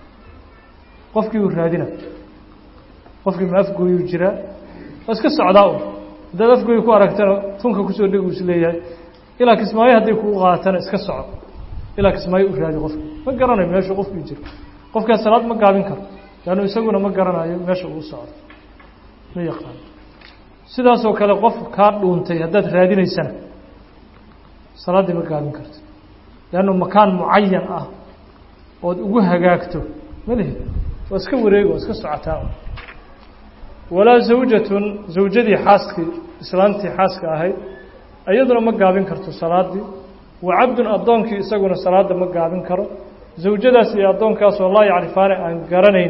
qofkii uu raadina qofkii ma afgooyuu jiraa waa iska socdaa un haddaad afgooyi ku aragtana tunka kusoo dheg uu is leeyahay ilaa kismaayo hadday kuu qaatana iska soco ilaa kismaayo u raadi qofki ma garanayo meeshuu qofkii jiro qofkaas salaad ma gaabin karo leannu isaguna ma garanayo meesha uu socdo ma yaqaano sidaasoo kale qof kaa dhuuntay haddaad raadinaysana salaaddii ma gaabin karto leannu makaan mucayan ah ood ugu hagaagto ma lihi waa iska wareego waa iska socotaa walaa zawjatun zawjadii xaaskii islaantii xaaska ahayd iyaduna ma gaabin karto salaaddii wa cabdun addoonkii isaguna salaadda ma gaabin karo zawjadaas iyo addoonkaasoo laa yacrifaane aan garanayn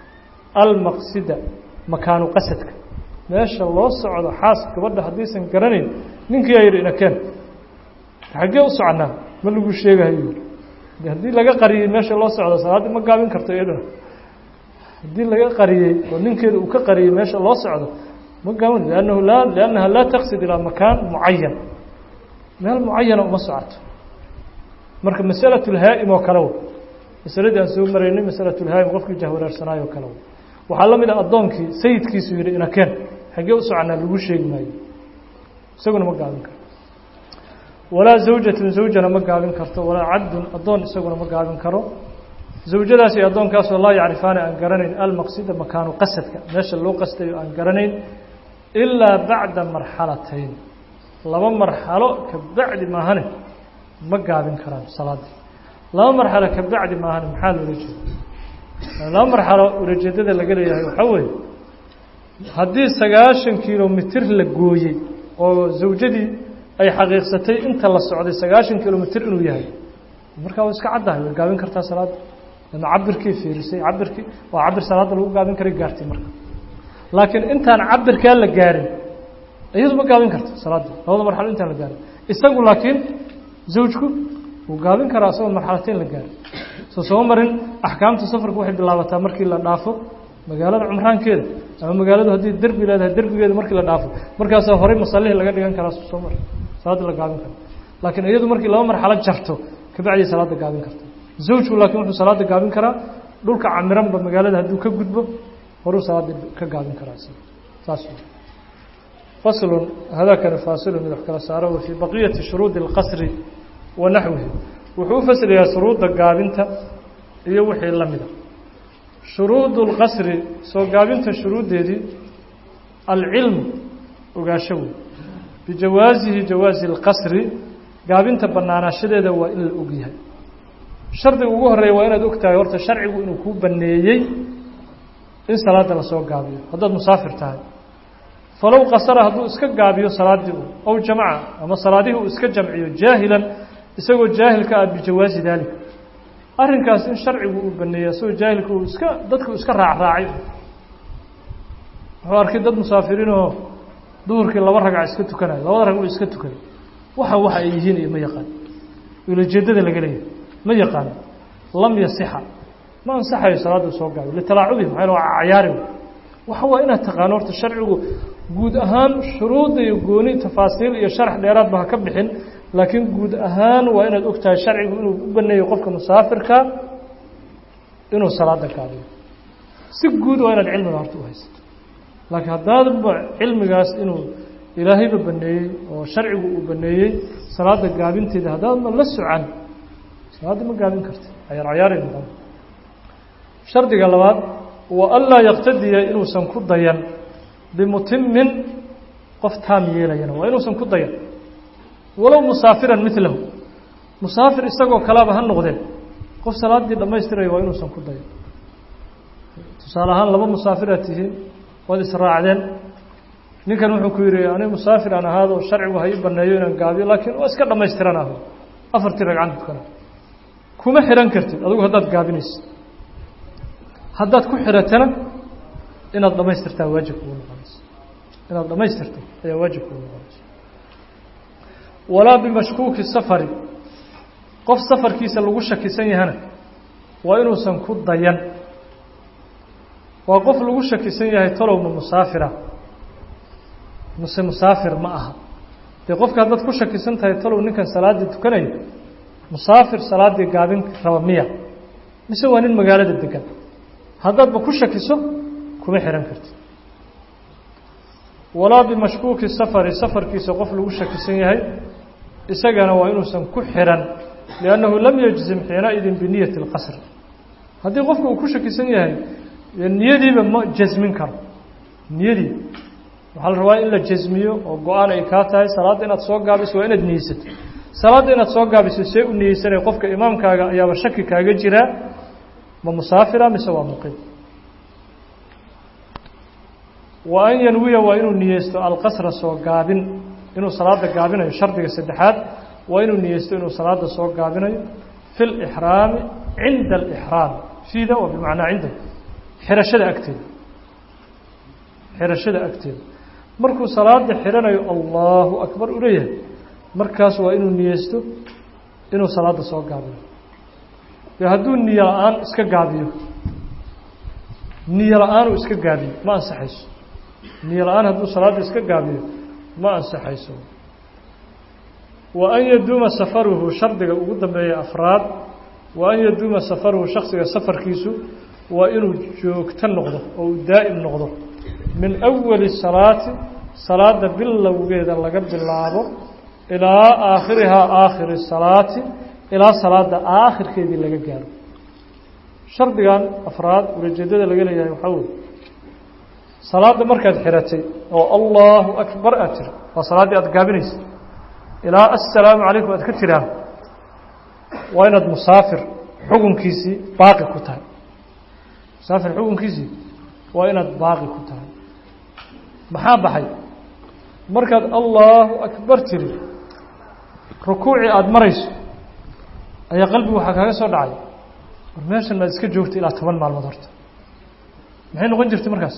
almaqsida makaanu qasadka meesha loo socdo xaas gabadha haddaysan garanayn ninkiyaa yidhi inakeen xaggee u soconaa ma lagu sheegahayo haddii laga qariyey meesha loo socdo salaaddii ma gaabin karto iyaduna haddii laga qariyey oo ninkeeda uu ka qariyey meesha loo socdo ma gaabin liannaha laa taqsid ilaa makaan mucayan meel mucayana uma socoto marka masalatulhaa'im oo kale masaladii aan soo maraynay masalatulhaa'im qofkii jahwareersanaayo o kale waxaa la mid ah addoonkii sayidkiisu yidhi inakeen xaggee u soconaa lagu sheegi maayo isaguna ma gaabin karo walaa zawjatun zawjana ma gaabin karto walaa cabdun addoon isaguna ma gaabin karo zawjadaas iyo addoonkaasoo laa yacrifaane aan garanayn almaqsida makaanu qasadka meesha loo qastayo aan garanayn ilaa bacda marxalatayn laba marxalo ka bacdi maahane ma gaabin karaan salaaddii laba marxalo ka bacdi maahane maxaa loola jeeda laba marxalo ulajeedada laga leeyahay waxaa weeye haddii 90 kilomitir la gooyey oo zawjadii ay xaqiiqsatay inta la socday 90 kilomitir inuu yahay markaa waa iska caddahay way gaabin kartaa salaadda lama cabirkii fiirisay cabirkii waa cabir salaadda lagu gaabin karay gaartay marka laakiin intaan cabirkaa la gaarin iyadu ma gaabin karto salaadda labada marxalo intaan la gaarin isagu laakiin zawjku wuu gaabin karaa isagoo marxalateyn la gaarin soo marin axkaamta safarku waxay bilaabataa markii la dhaafo magaalada cumraankeeda ama magaaladu haddii derbi leedahay derbigeeda markii la dhaafo markaasaa horey masallihii laga dhigan karaa soo mar salaadda la gaabin karo laakiin iyadu markii laba marxalo jarto kabacdi salaadda gaabin karta zawjku laakiin wuxuu salaadda gaabin karaa dhulka camiranba magaalada hadduu ka gudbo horuu salaadda ka gaabin karaa saas faslun hadakana faasilun mid wax kala saaro wa fii baqiyati shuruudi اlqasri wa naxwihi wuxuu u fasliyaa shuruudda gaabinta iyo wixii la mida shuruudu اlqasri soo gaabinta shuruuddeedii alcilmu ogaasho wey bijawaasihi jawaasi اlqasri gaabinta banaanaashadeeda waa in la og yahay shardiga ugu horeeya waa inaad og tahay horta sharcigu inuu kuu baneeyey in salaadda lasoo gaabiyo haddaad musaafir tahay falow qasara hadduu iska gaabiyo salaaddii ow jamaca ama salaadihii uu iska jamciyo jaahilan isagoo jaahilka ah bijawaasi daalika arrinkaas in sharcigu uu baneeyey isagoo jaahilka uu iska dadku iska raacraacay wuxuu arkay dad musaafiriinoo duhurkii 2 ragca iska tukanayo 2 ragc uu iska tukaday waxa ay yihiin iyo ma yaqaan ulajeedada laga leeyahay ma yaqaan lam yasixa ma ansaxayo salaadda soo gaabiyo litalaacubi maxay loo cayaari waxa waa inaad taqaan horta sharcigu guud ahaan shuruudda iyo gooni tafaasiil iyo sharax dheeraad ba ka bixin laakiin guud ahaan waa inaad ogtahay sharcigu inuu u baneeyo qofka musaafirka inuu salaada gaabiyo si guud waa inaad cilmiga horta u haysato laakiin haddaad cilmigaas inuu ilaahayba baneeyey oo sharcigu uu baneeyey salaada gaabinteeda haddaad ma la socan salaada ma gaabin karta cayaaray noqon shardiga labaad wa allaa yaqtadiya inuusan ku dayan bimutimin qof taam yeelayana waa inuusan ku dayan walow musaafiran milahu musaafir isagoo kalaba ha noqdeen qof salaaddii dhammaystiraya waa inuusan ku dayan tusaale ahaan 2 musaafiraad tihiin waad israacdeen ninkan wuxuu ku yidhi aniga musaafir aan ahaado sharcigu ha ii baneeyo inaan gaabiyo laakiin waa iska dhammaystiran aho 4 ragcad tukana kuma xiran kartid adigu haddaad gaabinaysid haddaad ku xiratana inaad dhamaystirtaa waajib kugu noqonaysa inaad dhamaystirto ayaa waajib kugu noqonaysa walaa bimashkuuki safari qof safarkiisa lagu shakisan yahana waa inuusan ku dayan waa qof lagu shakisan yahay tolowma musaafira muse musaafir ma aha dee qofka haddaad ku shakisan tahay talow ninkan salaaddii tukanayo musaafir salaaddii gaabin raba miya mise waa nin magaalada degan haddaadba ku shakiso kuma xihan kartid walaa bimashkuuki safari safarkiisa qof lagu shakisan yahay isagana waa inuusan ku xihan liannahu lam yajzim xiinaidin biniyati اlqasr haddii qofka uu ku shakisan yahay niyadiiba ma jasmin karo niyadii waxaa la rabaa in la jasmiyo oo go-aan ay kaa tahay salaadda inaad soo gaabiso waa inaad niyeysato salaadda inaad soo gaabiso see u niyeysanaya qofka imaamkaaga ayaaba shaki kaaga jiraa ma musaafira mise waa muqiim wa an yanwiya waa inuu niyeysto alqasra soo gaabin inuu salaada gaabinayo shardiga saddexaad waa inuu niyeysto inuu salaada soo gaabinayo fi lixraami cinda alixraam fiida waa bimacnaa cinda xirashada agteeda xirashada agteeda markuu salaada xiranayo allahu akbar u leeyahay markaas waa inuu niyeysto inuu salaada soo gaabinayo dee hadduu niyo la-aan iska gaabiyo niyo la-aan uu iska gaabiyo ma ansaxayso niyo la-aan hadduu salaada iska gaabiyo ma ansaxayso wa an yaduuma safaruhu shardiga ugu dambeeya afraad wa an yaduuma safaruhu shaksiga safarkiisu waa inuu joogto noqdo oo uu daa'im noqdo min awali salaati salaada bilowgeeda laga bilaabo ilaa aakhirihaa aakhiri salaati ilaa salaada aakhirkeedii laga gaaro shardigan afraad ulajeedada laga leeyahay waxaa weye salaada markaad xiratay oo allahu akbar aad tiri waa salaaddii aad gaabinaysa ilaa assalaamu calaykum aad ka tiraan waa inaad musaafir xukunkiisii baaqi ku tahay musaafir xukunkiisii waa inaad baaqi ku tahay maxaa baxay markaad allahu akbar tiri rukuucii aada marayso ayaa qalbigu waxaa kaaga soo dhacay war meeshan maad iska joogta ilaa 10 maalmood horta maxay noqon jirtay markaas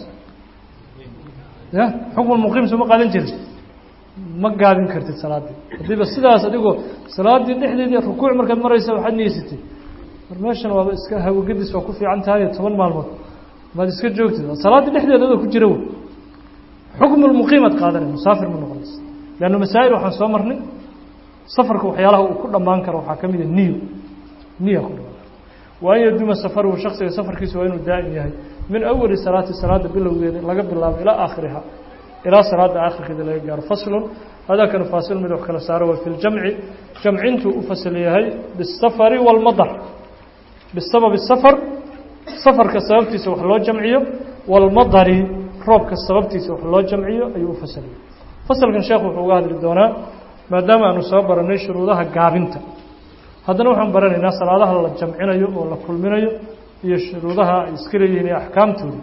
ya xukun muqiim soo ma qaadan jirin ma gaabin kartid salaadii hadiiba sidaas adigoo salaadii dhexdeedii rukuuc markaad maraysa waxaad niyeysatay war meeshan waaba iska hawgadis waa ku fiican tahay 10 maalmood maad iska joogtid salaadii dhexdeeda ku jira xukm muqiim aad qaadanay musaafir ma noqonaysa laana masaa'il waxaan soo marnay safarka waxyaalaha uu ku dhamaan karo waxaa ka mid ah niyo ku dhamaan waa in yaduuma safaruhu shakhsiga safarkiisa waa inuu daa'im yahay min awali salaati salaada bilowgeeda laga bilaabo ilaa aakhiriha ilaa salaada aakhirkeeda laga gaaro faslun hada kan faasil mid wax kala saaro waa fil jamci jamcintu u fasal yahay bisafari wal madar bisabab safar safarka sababtiisa wax loo jamciyo wal madari roobka sababtiisa wax loo jamciyo ayuu u fasal yahay fasalkan sheekhu wuxuu uga hadli doonaa maadaama aanu soo baranay shuruudaha gaabinta haddana waxaan baranaynaa salaadaha la jamcinayo oo la kulminayo iyo shuruudaha ay iska leeyihiin iyo axkaamtooda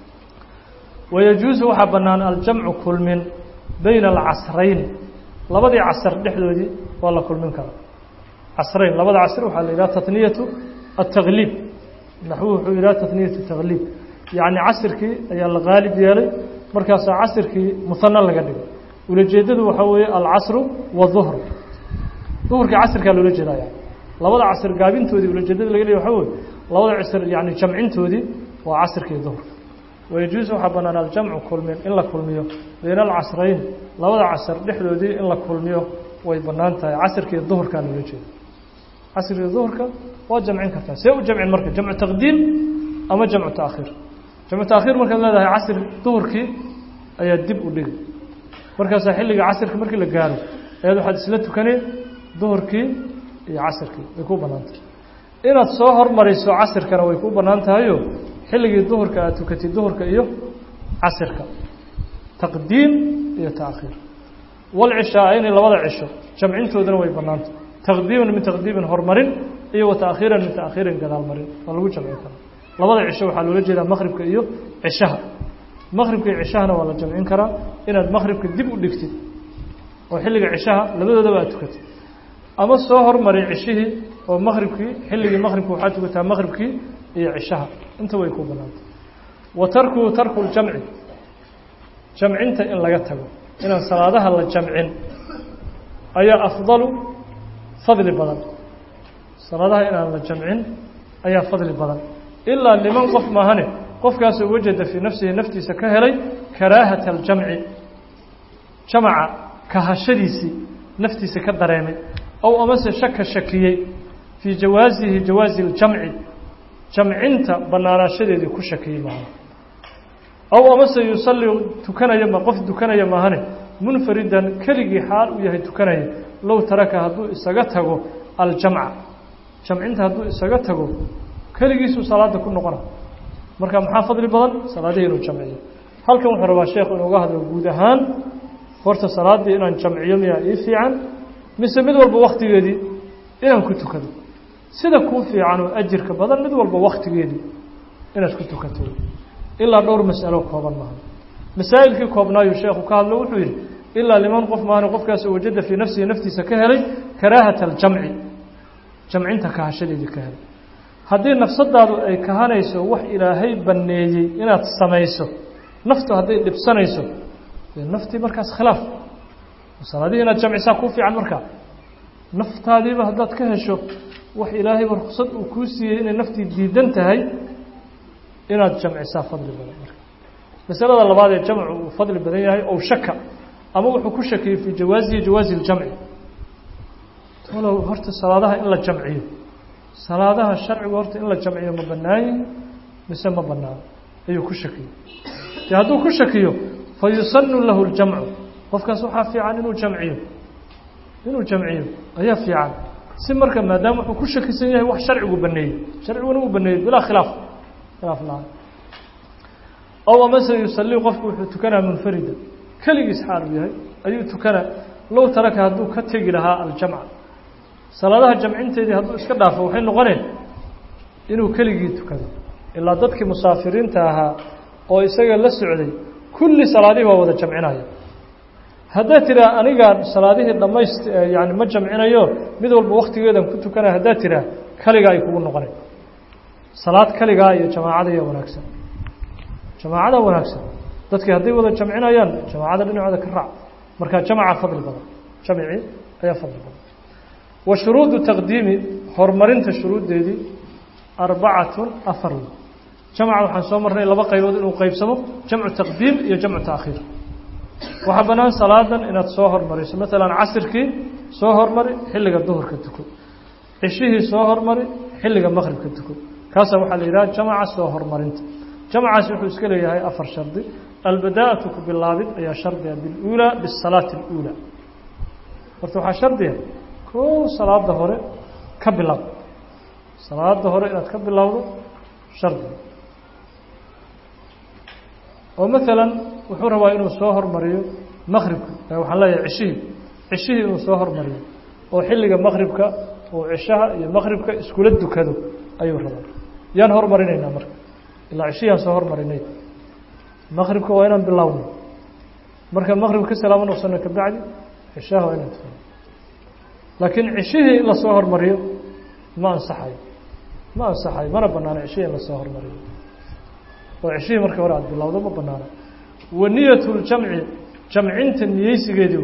wayajuusu waxaa bannaan aljamcu kulmin bayna alcasrayn labadii casr dhexdoodii waa la kulmin karaa casrayn labada casr waxaa la yidhaha tatniyatu atagliib naxwuhu wuxuu yidhaha tatniyatu tagliib yacni casirkii ayaa la qaalib yeelay markaasaa casirkii muhana laga dhigay ulajeedadu waxaa weeye alcasru waduhr duhurkii casirkaa loola jeedaya labada casr gaabintoodii ulajeedada laga leeyahy waxaa weye labada casr yani jamcintoodii waa casirka iyo duhurka wayajuusu waxaa bannaan aljamcu kulmin in la kulmiyo bayna alcasrayn labada casr dhexdoodii in la kulmiyo way bannaan tahay casirka iyo duhurkaa loola jeeda casirka iyo duhurka waa jamcin kartaa see u jamcin marka jamcu taqdiim ama jamcu taakhiir jamcu taakhiir markaad leedahay casr duhurkii ayaa dib u dhigi markaasaa xilliga casirka markii la gaaro ayaad waxaad isla tukaneen duhurkii iyo casirkii way ku bannaan tahay inaad soo hormariso casirkana way ku bannaan tahayo xilligii duhurka aad tukatay duhurka iyo casirka taqdiim iyo taakhiir walcishaa'ayni labada cisho jamcintoodana way bannaan tahay taqdiiman min taqdiimin hormarin iyo wa taakhiiran min taakhiirin gadaal marin waa lagu jamcin karaa labada cisho waxaa loola jeedaa maqribka iyo cishaha maqribka iyo cishahana waa la jamcin karaa inaad maqribka dib u dhigtid oo xilliga cishaha labadoodaba aad tukatid ama soo hormari cishihii ومغربك حلقي مغربك وحاجتك مغربك هي عشاء أنت ويكون بنات وتركه ترك الجمع جمع أنت إن لقيته إن صلاتها الجمعين أي أفضل فضل بدن صلاتها إن الجمعين أي فضل بدن إلا لمن قف ما هني قف كاس وجد في نفسه سكهلي كراهة الجمع جمع كهشديسي نفتي سكدريمي أو أمس شك الشكيي في جواز الجمع جمعينت بنانا شديد كشكي معه أو أمس يصلي تكنا يما قف تكنا يما هني منفردا كلجي حال وياه تكنا لو ترك هدو استجته الجمع جمعينت هدو استجته كلجي سو صلاة كل نقرة مركا محافظ لبضل صلاة إنه جمعية هل كم حرب الشيخ إنه واحد وجودهان فرصة صلاة إنه جمعية مياه إيسيعا مسمد والبوقت يدي إنه كنت كذا سيدا كون في عنه أجر كبدل مد والبوقت يدي إنه كنت كتو إلا دور مسألة كوبان معه مسائل كي كوبنا يشيخ وكان له وحير إلا لمن قف معه قف كاس وجد في نفسي سكهلي كراهة الجمع جمعين تكهشلي دي كهل هذه نفس الدادو أي كهانيسو وح إلهي بنيجي إنها تسميسو نفته هذه اللي بسنيسو النفتي مركز خلاف وصلاة إنها جمع ساكو في عن مركز نفت هذه بهدات كهشو وح إلهي برخصد وكوسي إن النفتي ديدنتهي إنها جمع سا فضل بدن مسألة الله بعد الجمع وفضل بدن أو شك أما وحكو شك في جواز الجمع ولو هرت الصلاة إلا الجمعية صلاة الشرع وهرت إلا الجمعية مبناي مسمى بناء أيو كشكي يهدو كشكيه فيصن له الجمع وفكا صحا في عن إنه جمعيه أي في عن سمرك ما دام كشكي سنيه وح شرع وبني شرع وبني بلا خلاف نعم أو مثلا يصلي قفك تكنا منفردا كلي إسحار بها أي تكنا لو ترك هدو كتج لها الجمع صلاة الجمع أنت دي هدو إسكت دافع وحين نقولين إنه كلي تكنا إلا ضدك مسافرين تاها أو يسجل للسعودي كل صلاة هو وذا جمعنا هذا ترى أنا قال صلاة لما يعني ما جمعنا يوم مدول بوقت جدا كنت كنا هذا ترى كلي جاي يكون نقولين صلاة كلي جاي جماعة يا ونكسر جماعة ونكسر ضدك هذي وذا جمعنا يان جماعة لأنه هذا كرع مركز جماعة فضل بدر جمعي هي فضل بدر وشروط تقديم حرمرين الشروط دي 4 أفرد جمع وحنسوم مرنا إلا بقى يود إنه قيب سمو جمع تقديم يا جمع تأخير وحبنا صلاة إن تصهر مريس مثلا عصر كي صهر مري حلق الظهر كتكو عشيه صهر مري حلق المغرب كتكو كاسة وحليرات جمع صهر مرنت جمع سيحو اسكالي هاي أفر شرطي البداءة باللابد هي شرطية بالأولى بالصلاة الأولى ورتوحى شرطية كو صلاة ظهر كبلاب صلاة ظهر إلى تكبلاب شرطي ومثلا وحور هو إنه صهر مريو مغرب وحلا عشيه إنه صهر مريو وحلق مغربك وعشاء مغربك اسكولد كذا أيوه رضا ينهر مرينين أمر إلا عشيه صهر مرينين مغربك وين باللون مركب مغرب كسلام وصلنا كبعد عشاء وين تفهم لكن عشيه إلا صهر مريو ما أنصحي ما ربنا عشيه إلا صهر مريو وعشيه مركب وراد بالله وضم بنانا ونية الجمع جمعين النيس جدو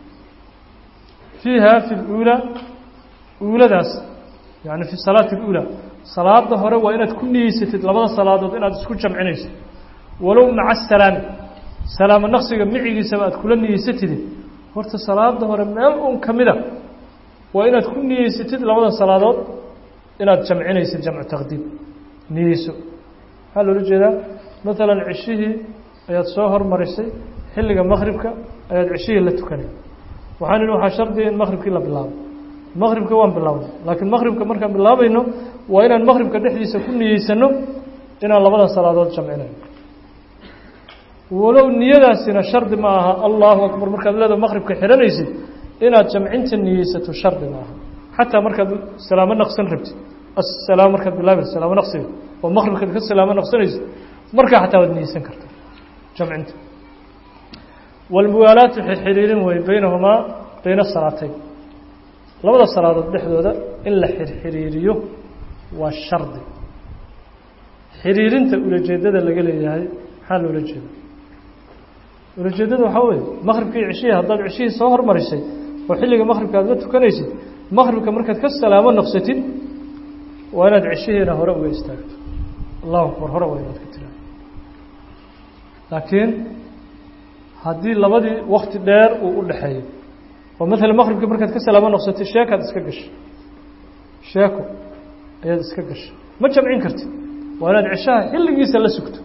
فيها في أولى داس يعني في الصلاة الأولى صلاة ظهر وإن تكون نيست لبض الصلاة وإن تكون جمعنيس ولو مع سلام النقص معي سبات كل نيست دي ورت الصلاة ظهر مال كمدة وإن تكون نيست لبض الصلاة إن تجمعنيس جمع تقديم نيسو هل رجلا مثلا عشيه أيات صهر مرسي حلق مغربك أيات عشيه اللي تكني وحان إنه حشرتي المغرب كله بالله المغرب كوان بالله لكن المغرب كمركب بالله بينه وإن المغرب كدحدي سكون يسنو إن الله بدأ صلاة جمعنا ولو النية سنة شرط معها الله أكبر مركب هذا المغرب كحرنيسي إن جمعين النية شرط معها حتى مركب سلام النقص ربت السلام مركب بالله السلام نقصي والمغرب كده السلام نقصنيس مركب حتى النية سنكرت جمعين والموالاة حريرين بينهما بين الصلاتين labada salaadood dhexdooda in la xiriiriyo waa shardi xiriirinta ulajeedada laga leeyahay maxaa loola jeeda ulajeedada waxaa weeye maqribkii cishihii haddaad cishihii soo hormarisay oo xilliga maqribka aad la tukanaysid maqribka markaad ka salaamo noqsatid waa inaad cishihiina hore uga istaagto allahu akbar hore waa inaad ka tiraado laakiin haddii labadii wakti dheer uu u dhexeeyo oo maalan maqribkii markaad ka salaamo noqsatid sheekaad iska gashay sheeko ayaad iska gashay ma jamcin kartid waa inaad cishaha xilligiisa la sugto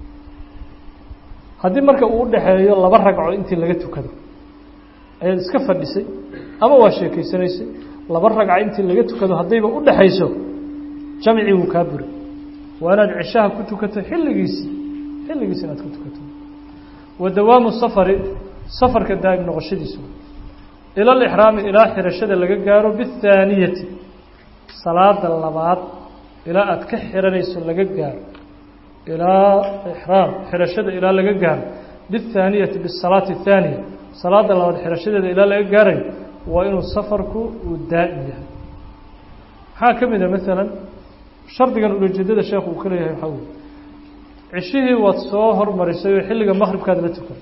haddii marka uu u dhexeeyo laba ragco intii laga tukado ayaad iska fadhisay ama waa sheekaysanaysay laba ragca intii laga tukado haddayba u dhexayso jamcii wuu kaa buri waa inaad cishaha ku tukato xilligiisi inaad ku tukato wa dawaamu safari safarka daa'im noqoshadiisu ila alixraami ilaa xirashada laga gaaro biاthaaniyati salaada labaad ilaa aad ka xiranayso laga gaaro ilaa ixraam xirashada ilaa laga gaaro biاthaaniyati bisalaati الthaaniya salaada labaad xirashadeeda ilaa laga gaarayo waa inuu safarku uu daa'im yahay maxaa ka mid a maalan shardigan ulajeedada sheekhu uu ka leeyahay waxaa weye cishihii waad soo hormarisay oo xilliga maqribkaad la tukan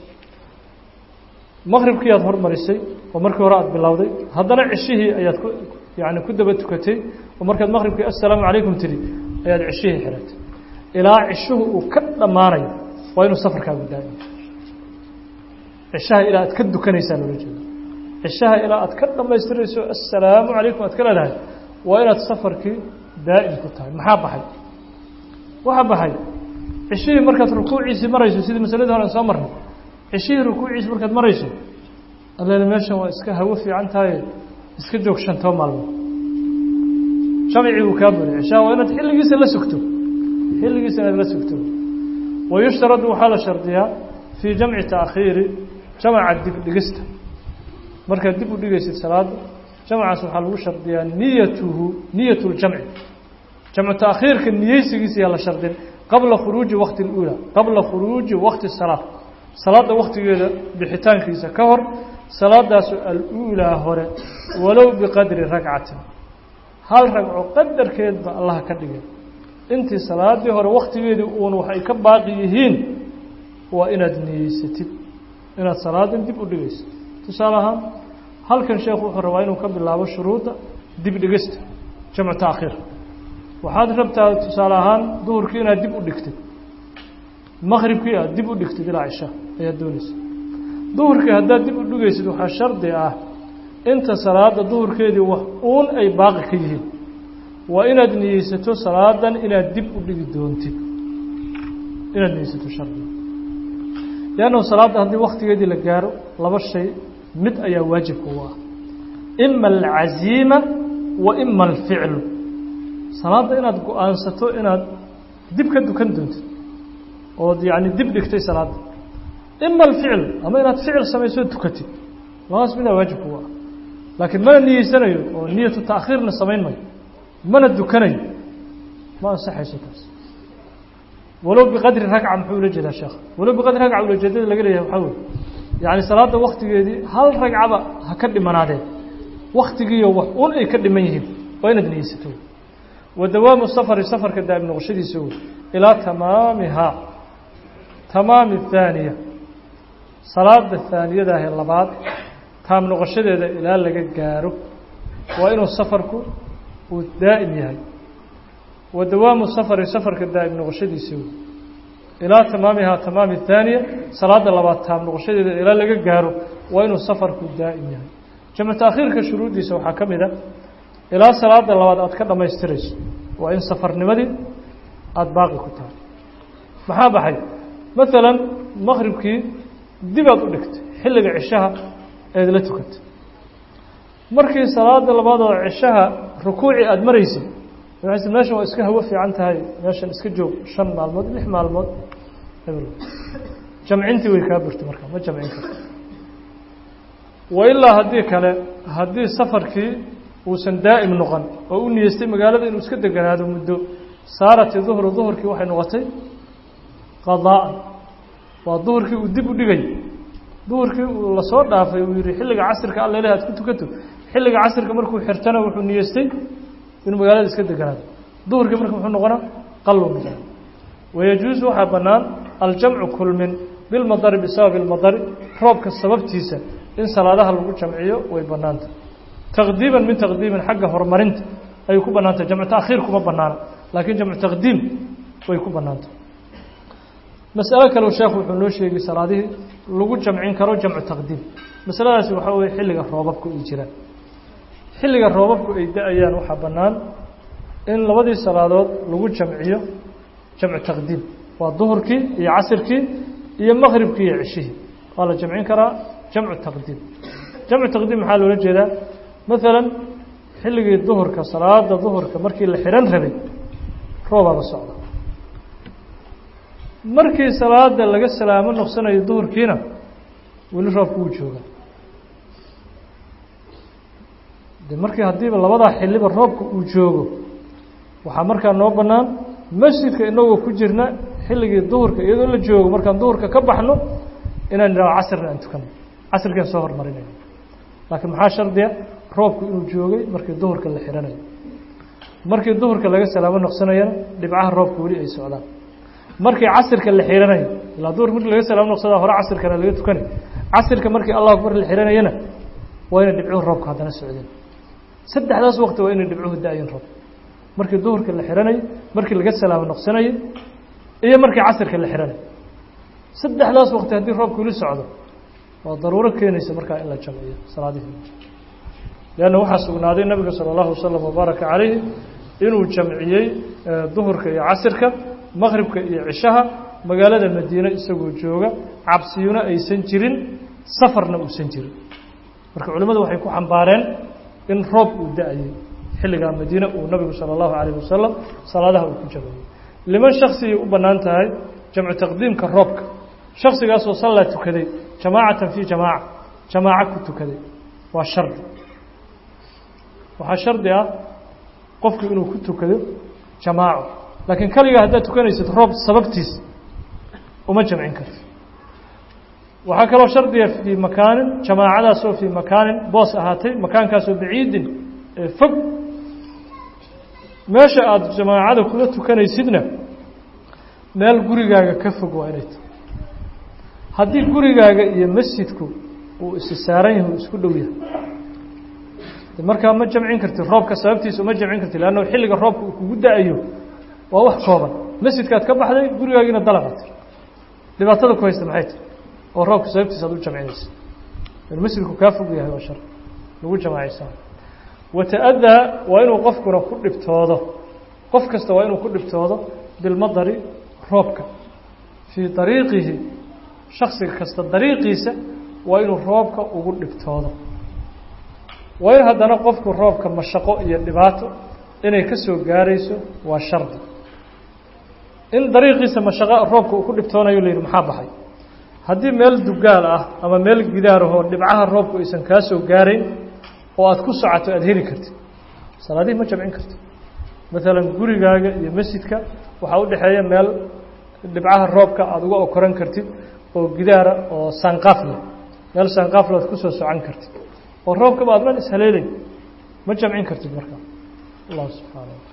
maqribkii aad hormarisay oo markii hore aad bilowday haddana cishihii ayaad ku daba tukatay oo markaad maqribkii assalaamu calaykum tiri ayaad cishihii xiratay ilaa cishuhu uu ka dhammaanayo waa inuu safarkaagu daa'im cishaha ilaa aad ka dukanaysaa loola jeeda cishaha ilaa aad ka dhammaystirayso assalaamu calaykum aad ka leedahay waa inaad safarkii daa'im ku tahay maxaa baxay waxaa baxay cishihii markaad rukuuciisii marayso sidii masaladii hore aan soo marnay cishihii rukuuciisi markaad marayso alleele meeshan waa iska hawo fiican tahay iska joog 5 maalmood jamcii uu kaa buri cishaha waa inaad xilligiisa la sugto xilligiisa inaad la sugto wayushtaradu waxaa la shardiyaa fii jamci taakhiiri jamca dib dhigista markaad dib u dhigaysid salaada jamcaas waxaa lagu shardiyaa niyat ljamci jamcu taakhiirka niyeysigiisa yaa la shardin qabla khuruuji wakti اlأuulى qabla khuruuji wakti الsalaa salaada waktigeeda bixitaankiisa ka hor salaadaasu al-uulaa hore walow biqadri ragcatin hal ragco qadarkeedba allaha ka dhigay intii salaadii hore waktigeedii uun waxay ka baaqi yihiin waa inaad niyeysatid inaad salaadan dib u dhigayso tusaale ahaan halkan sheekhu wuxuu rabaa inuu ka bilaabo shuruudda dib dhigista jamcu taakhiir waxaad rabtaa tusaale ahaan duhurkii inaad dib u dhigtid maqribkii aad dib u dhigtid ilaa cisha ayaad doonaysa duhurkii haddaad dib u dhigaysid waxaa shardi ah inta salaada duhurkeedii wax uun ay baaqi ka yihiin waa inaad niyeysato salaadan inaad dib u dhigi doontid inaad niyeysato shardiga leannahu salaadda haddii waktigeedii la gaaro laba shay mid ayaa waajibka u ah ima alcaziima wa ima alficlu salaadda inaad go-aansato inaad dib ka dukan doontid ood yacni dib dhigtay salaadda ima alficl ama inaad ficil samaysoo tukatid labadaas midaa waajibka u ah laakiin mana niyeysanayo oo niyatu taakhiirna samayn mayo mana dukanayo ma ansaxayso taas walow biqadri ragca muxuu ula jeedaa sheekh walow biqadri ragca ulajeedada laga leeyahay waxaa weye yacni salaadda waktigeedii hal ragcaba ha ka dhimanaadeen waktigiiyo wax un ay ka dhiman yihiin waa inaad niyeysato wa dawaamu safari safarka daa'im noqoshadiisa wey ilaa tamaamihaa tamaami الthaaniya salaada haaniyadaahee labaad taam noqoshadeeda ilaa laga gaaro waa inuu safarku uu daa'im yahay wa dawaamu safari safarka daa'im noqoshadiisa wey ilaa tamaamihaa tamaami الthaaniya salaada labaad taam noqoshadeeda ilaa laga gaaro waa inuu safarku daa'im yahay jamcu taakhiirka shuruuddiisa waxaa ka mid a ilaa salaada labaad aad ka dhammaystirayso waa in safarnimadii aada baaqi ku tahay maxaa baxay maalan maqribkii dib aad u dhigtay xilliga cishaha eed la tukatay markii salaada labaad oo cishaha rukuuci aada maraysid waxayse meeshan waa iska hawo fiican tahay meeshan iska joog 5 maalmood 6 maalmood jamcintii way kaa burtay marka ma jamcin karto wa ilaa haddii kale haddii safarkii uusan daa'im noqon oo u niyeystay magaalada inuu iska deganaado muddo saarati duhurkii waxay noqotay qadaa'an waa duhurkii uu dib u dhigay duhurkii uu lasoo dhaafay uu yihi xilliga casirka alleleh aad ku tukato xilliga casirka markuu xirtana wuxuu niyeystay inuu magaalada iska deganaado duhurkii marka muxuu noqonaa qallow noqona wayajuusu waxaa bannaan aljamcu kulmin bilmadari bisababi ilmadari roobka sababtiisa in salaadaha lagu jamciyo way bannaanta taqdiiman min taqdiimin xagga horumarinta ayay ku bannaantay jamcu taakhiir kuma bannaana laakiin jamcu taqdiim way ku bannaanta mas'alo kale sheekhu wuxuu noo sheegay salaadihii lagu jamcin karo jamcu taqdiim masaladaasi waxaa weeye xilliga roobabku ay jiraan xilliga roobabku ay da-ayaan waxaa bannaan in labadii salaadood lagu jamciyo jamcu taqdiim waa duhurkii iyo casirkii iyo maqribkii iyo cishihii waa la jamcin karaa jamcu taqdiim jamcu taqdiim maxaa loola jeedaa maalan xilligii duhurka salaada duhurka markii la xihan rabay roobaaba socda markii salaada laga salaamo noqsanayo duhurkiina weli roobku wuu joogaa de markii haddiiba labadaa xilliba roobka uu joogo waxaa markaa noo bannaan masjidka inagoo ku jirna xilligii duhurka iyadoo la joogo markaan duhurka ka baxno inaan idhahdo casirna aan tukano casirkaan soo hormarinayno laakiin maxaa shardiya roobku inuu joogay markii duhurka la xihanayo markii duhurka laga salaamo noqsanayana dhibcaha roobka weli ay socdaan markii casirka la xihanayo ilaa duhurka markii laga salaamo noqsada hore casirkana laga tukanay casirka markii allahu akbar la xihanayana waa inay dhibcuhu roobka haddana socdeen saddexdaas waqti waa inay dhibcuhu da-yeen roob markii duhurka la xihanayo markii laga salaamo noqsanayo iyo markii casirka la xihanayo saddexdaas waqti haddii roobku weli socdo waa daruuro keenaysa markaa in la jamciyo salaadihii leanna waxaa sugnaaday nabiga sala allahu wasalam wabaaraka calayhi inuu jamciyey duhurka iyo casirka maqribka iyo cishaha magaalada madiine isagoo jooga cabsiyuna aysan jirin safarna uusan jirin marka culimmadu waxay ku xambaareen in roob uu da-ayey xilligaa madiine uu nabigu sala allahu calayhi wasalam salaadaha uu ku jamciyey liman shaksigay u bannaan tahay jamcu taqdiimka roobka shaksigaasoo sallaa tukaday jamaacatan fii jamaaca jamaaco ku tukaday waa shardi waxaa shardi ah qofku inuu ku tukado jamaaco laakiin kaligaa haddaad tukanaysid roob sababtiisa uma jamcin karto waxaa kaloo shardiga fii makaanin jamaacadaasoo fii makaanin boos ahaatay makaankaasoo baciidin ee fog meesha aada jamaacada kula tukanaysidna meel gurigaaga ka fog waa inay tahay haddii gurigaaga iyo masjidku uu isi saaran yahay uu isku dhow yahay markaa ma jamcin kartid roobka sababtiisa uma jamcin kartid leanna xilliga roobka uu kugu da-ayo waa wax kooban masjidkaad ka baxday gurigaagiina dalaqatay dhibaatada ku haysta maxay tahay oo roobka sababtiisa aad u jamcinaysa masjidku kaa fog yahay waa shar lagu jamacaysaa wata-adaa waa inuu qofkuna ku dhibtoodo qof kasta waa inuu ku dhibtoodo bilmadari roobka fii dariiqihi shaksiga kasta dariiqiisa waa inuu roobka ugu dhibtoodo waa in haddana qofku roobka mashaqo iyo dhibaato inay ka soo gaarayso waa shardi in dariiqiisa mashaqo roobka uu ku dhibtoonayo la yidhi maxaa baxay haddii meel dugaal ah ama meel gidaarahoo dhibcaha roobku aysan kaa soo gaarayn oo aada ku socoto aada heli kartid salaadihii ma jamcin kartid maalan gurigaaga iyo masjidka waxaa u dhexeeya meel dhibcaha roobka aada uga okoran kartid oo gidaara oo saanqaaf leh meel saanqaafle aad ku soo socon kartid oo roobkaba adnan ishaleelay ma jamcin kartid markaa allah subxaana wataala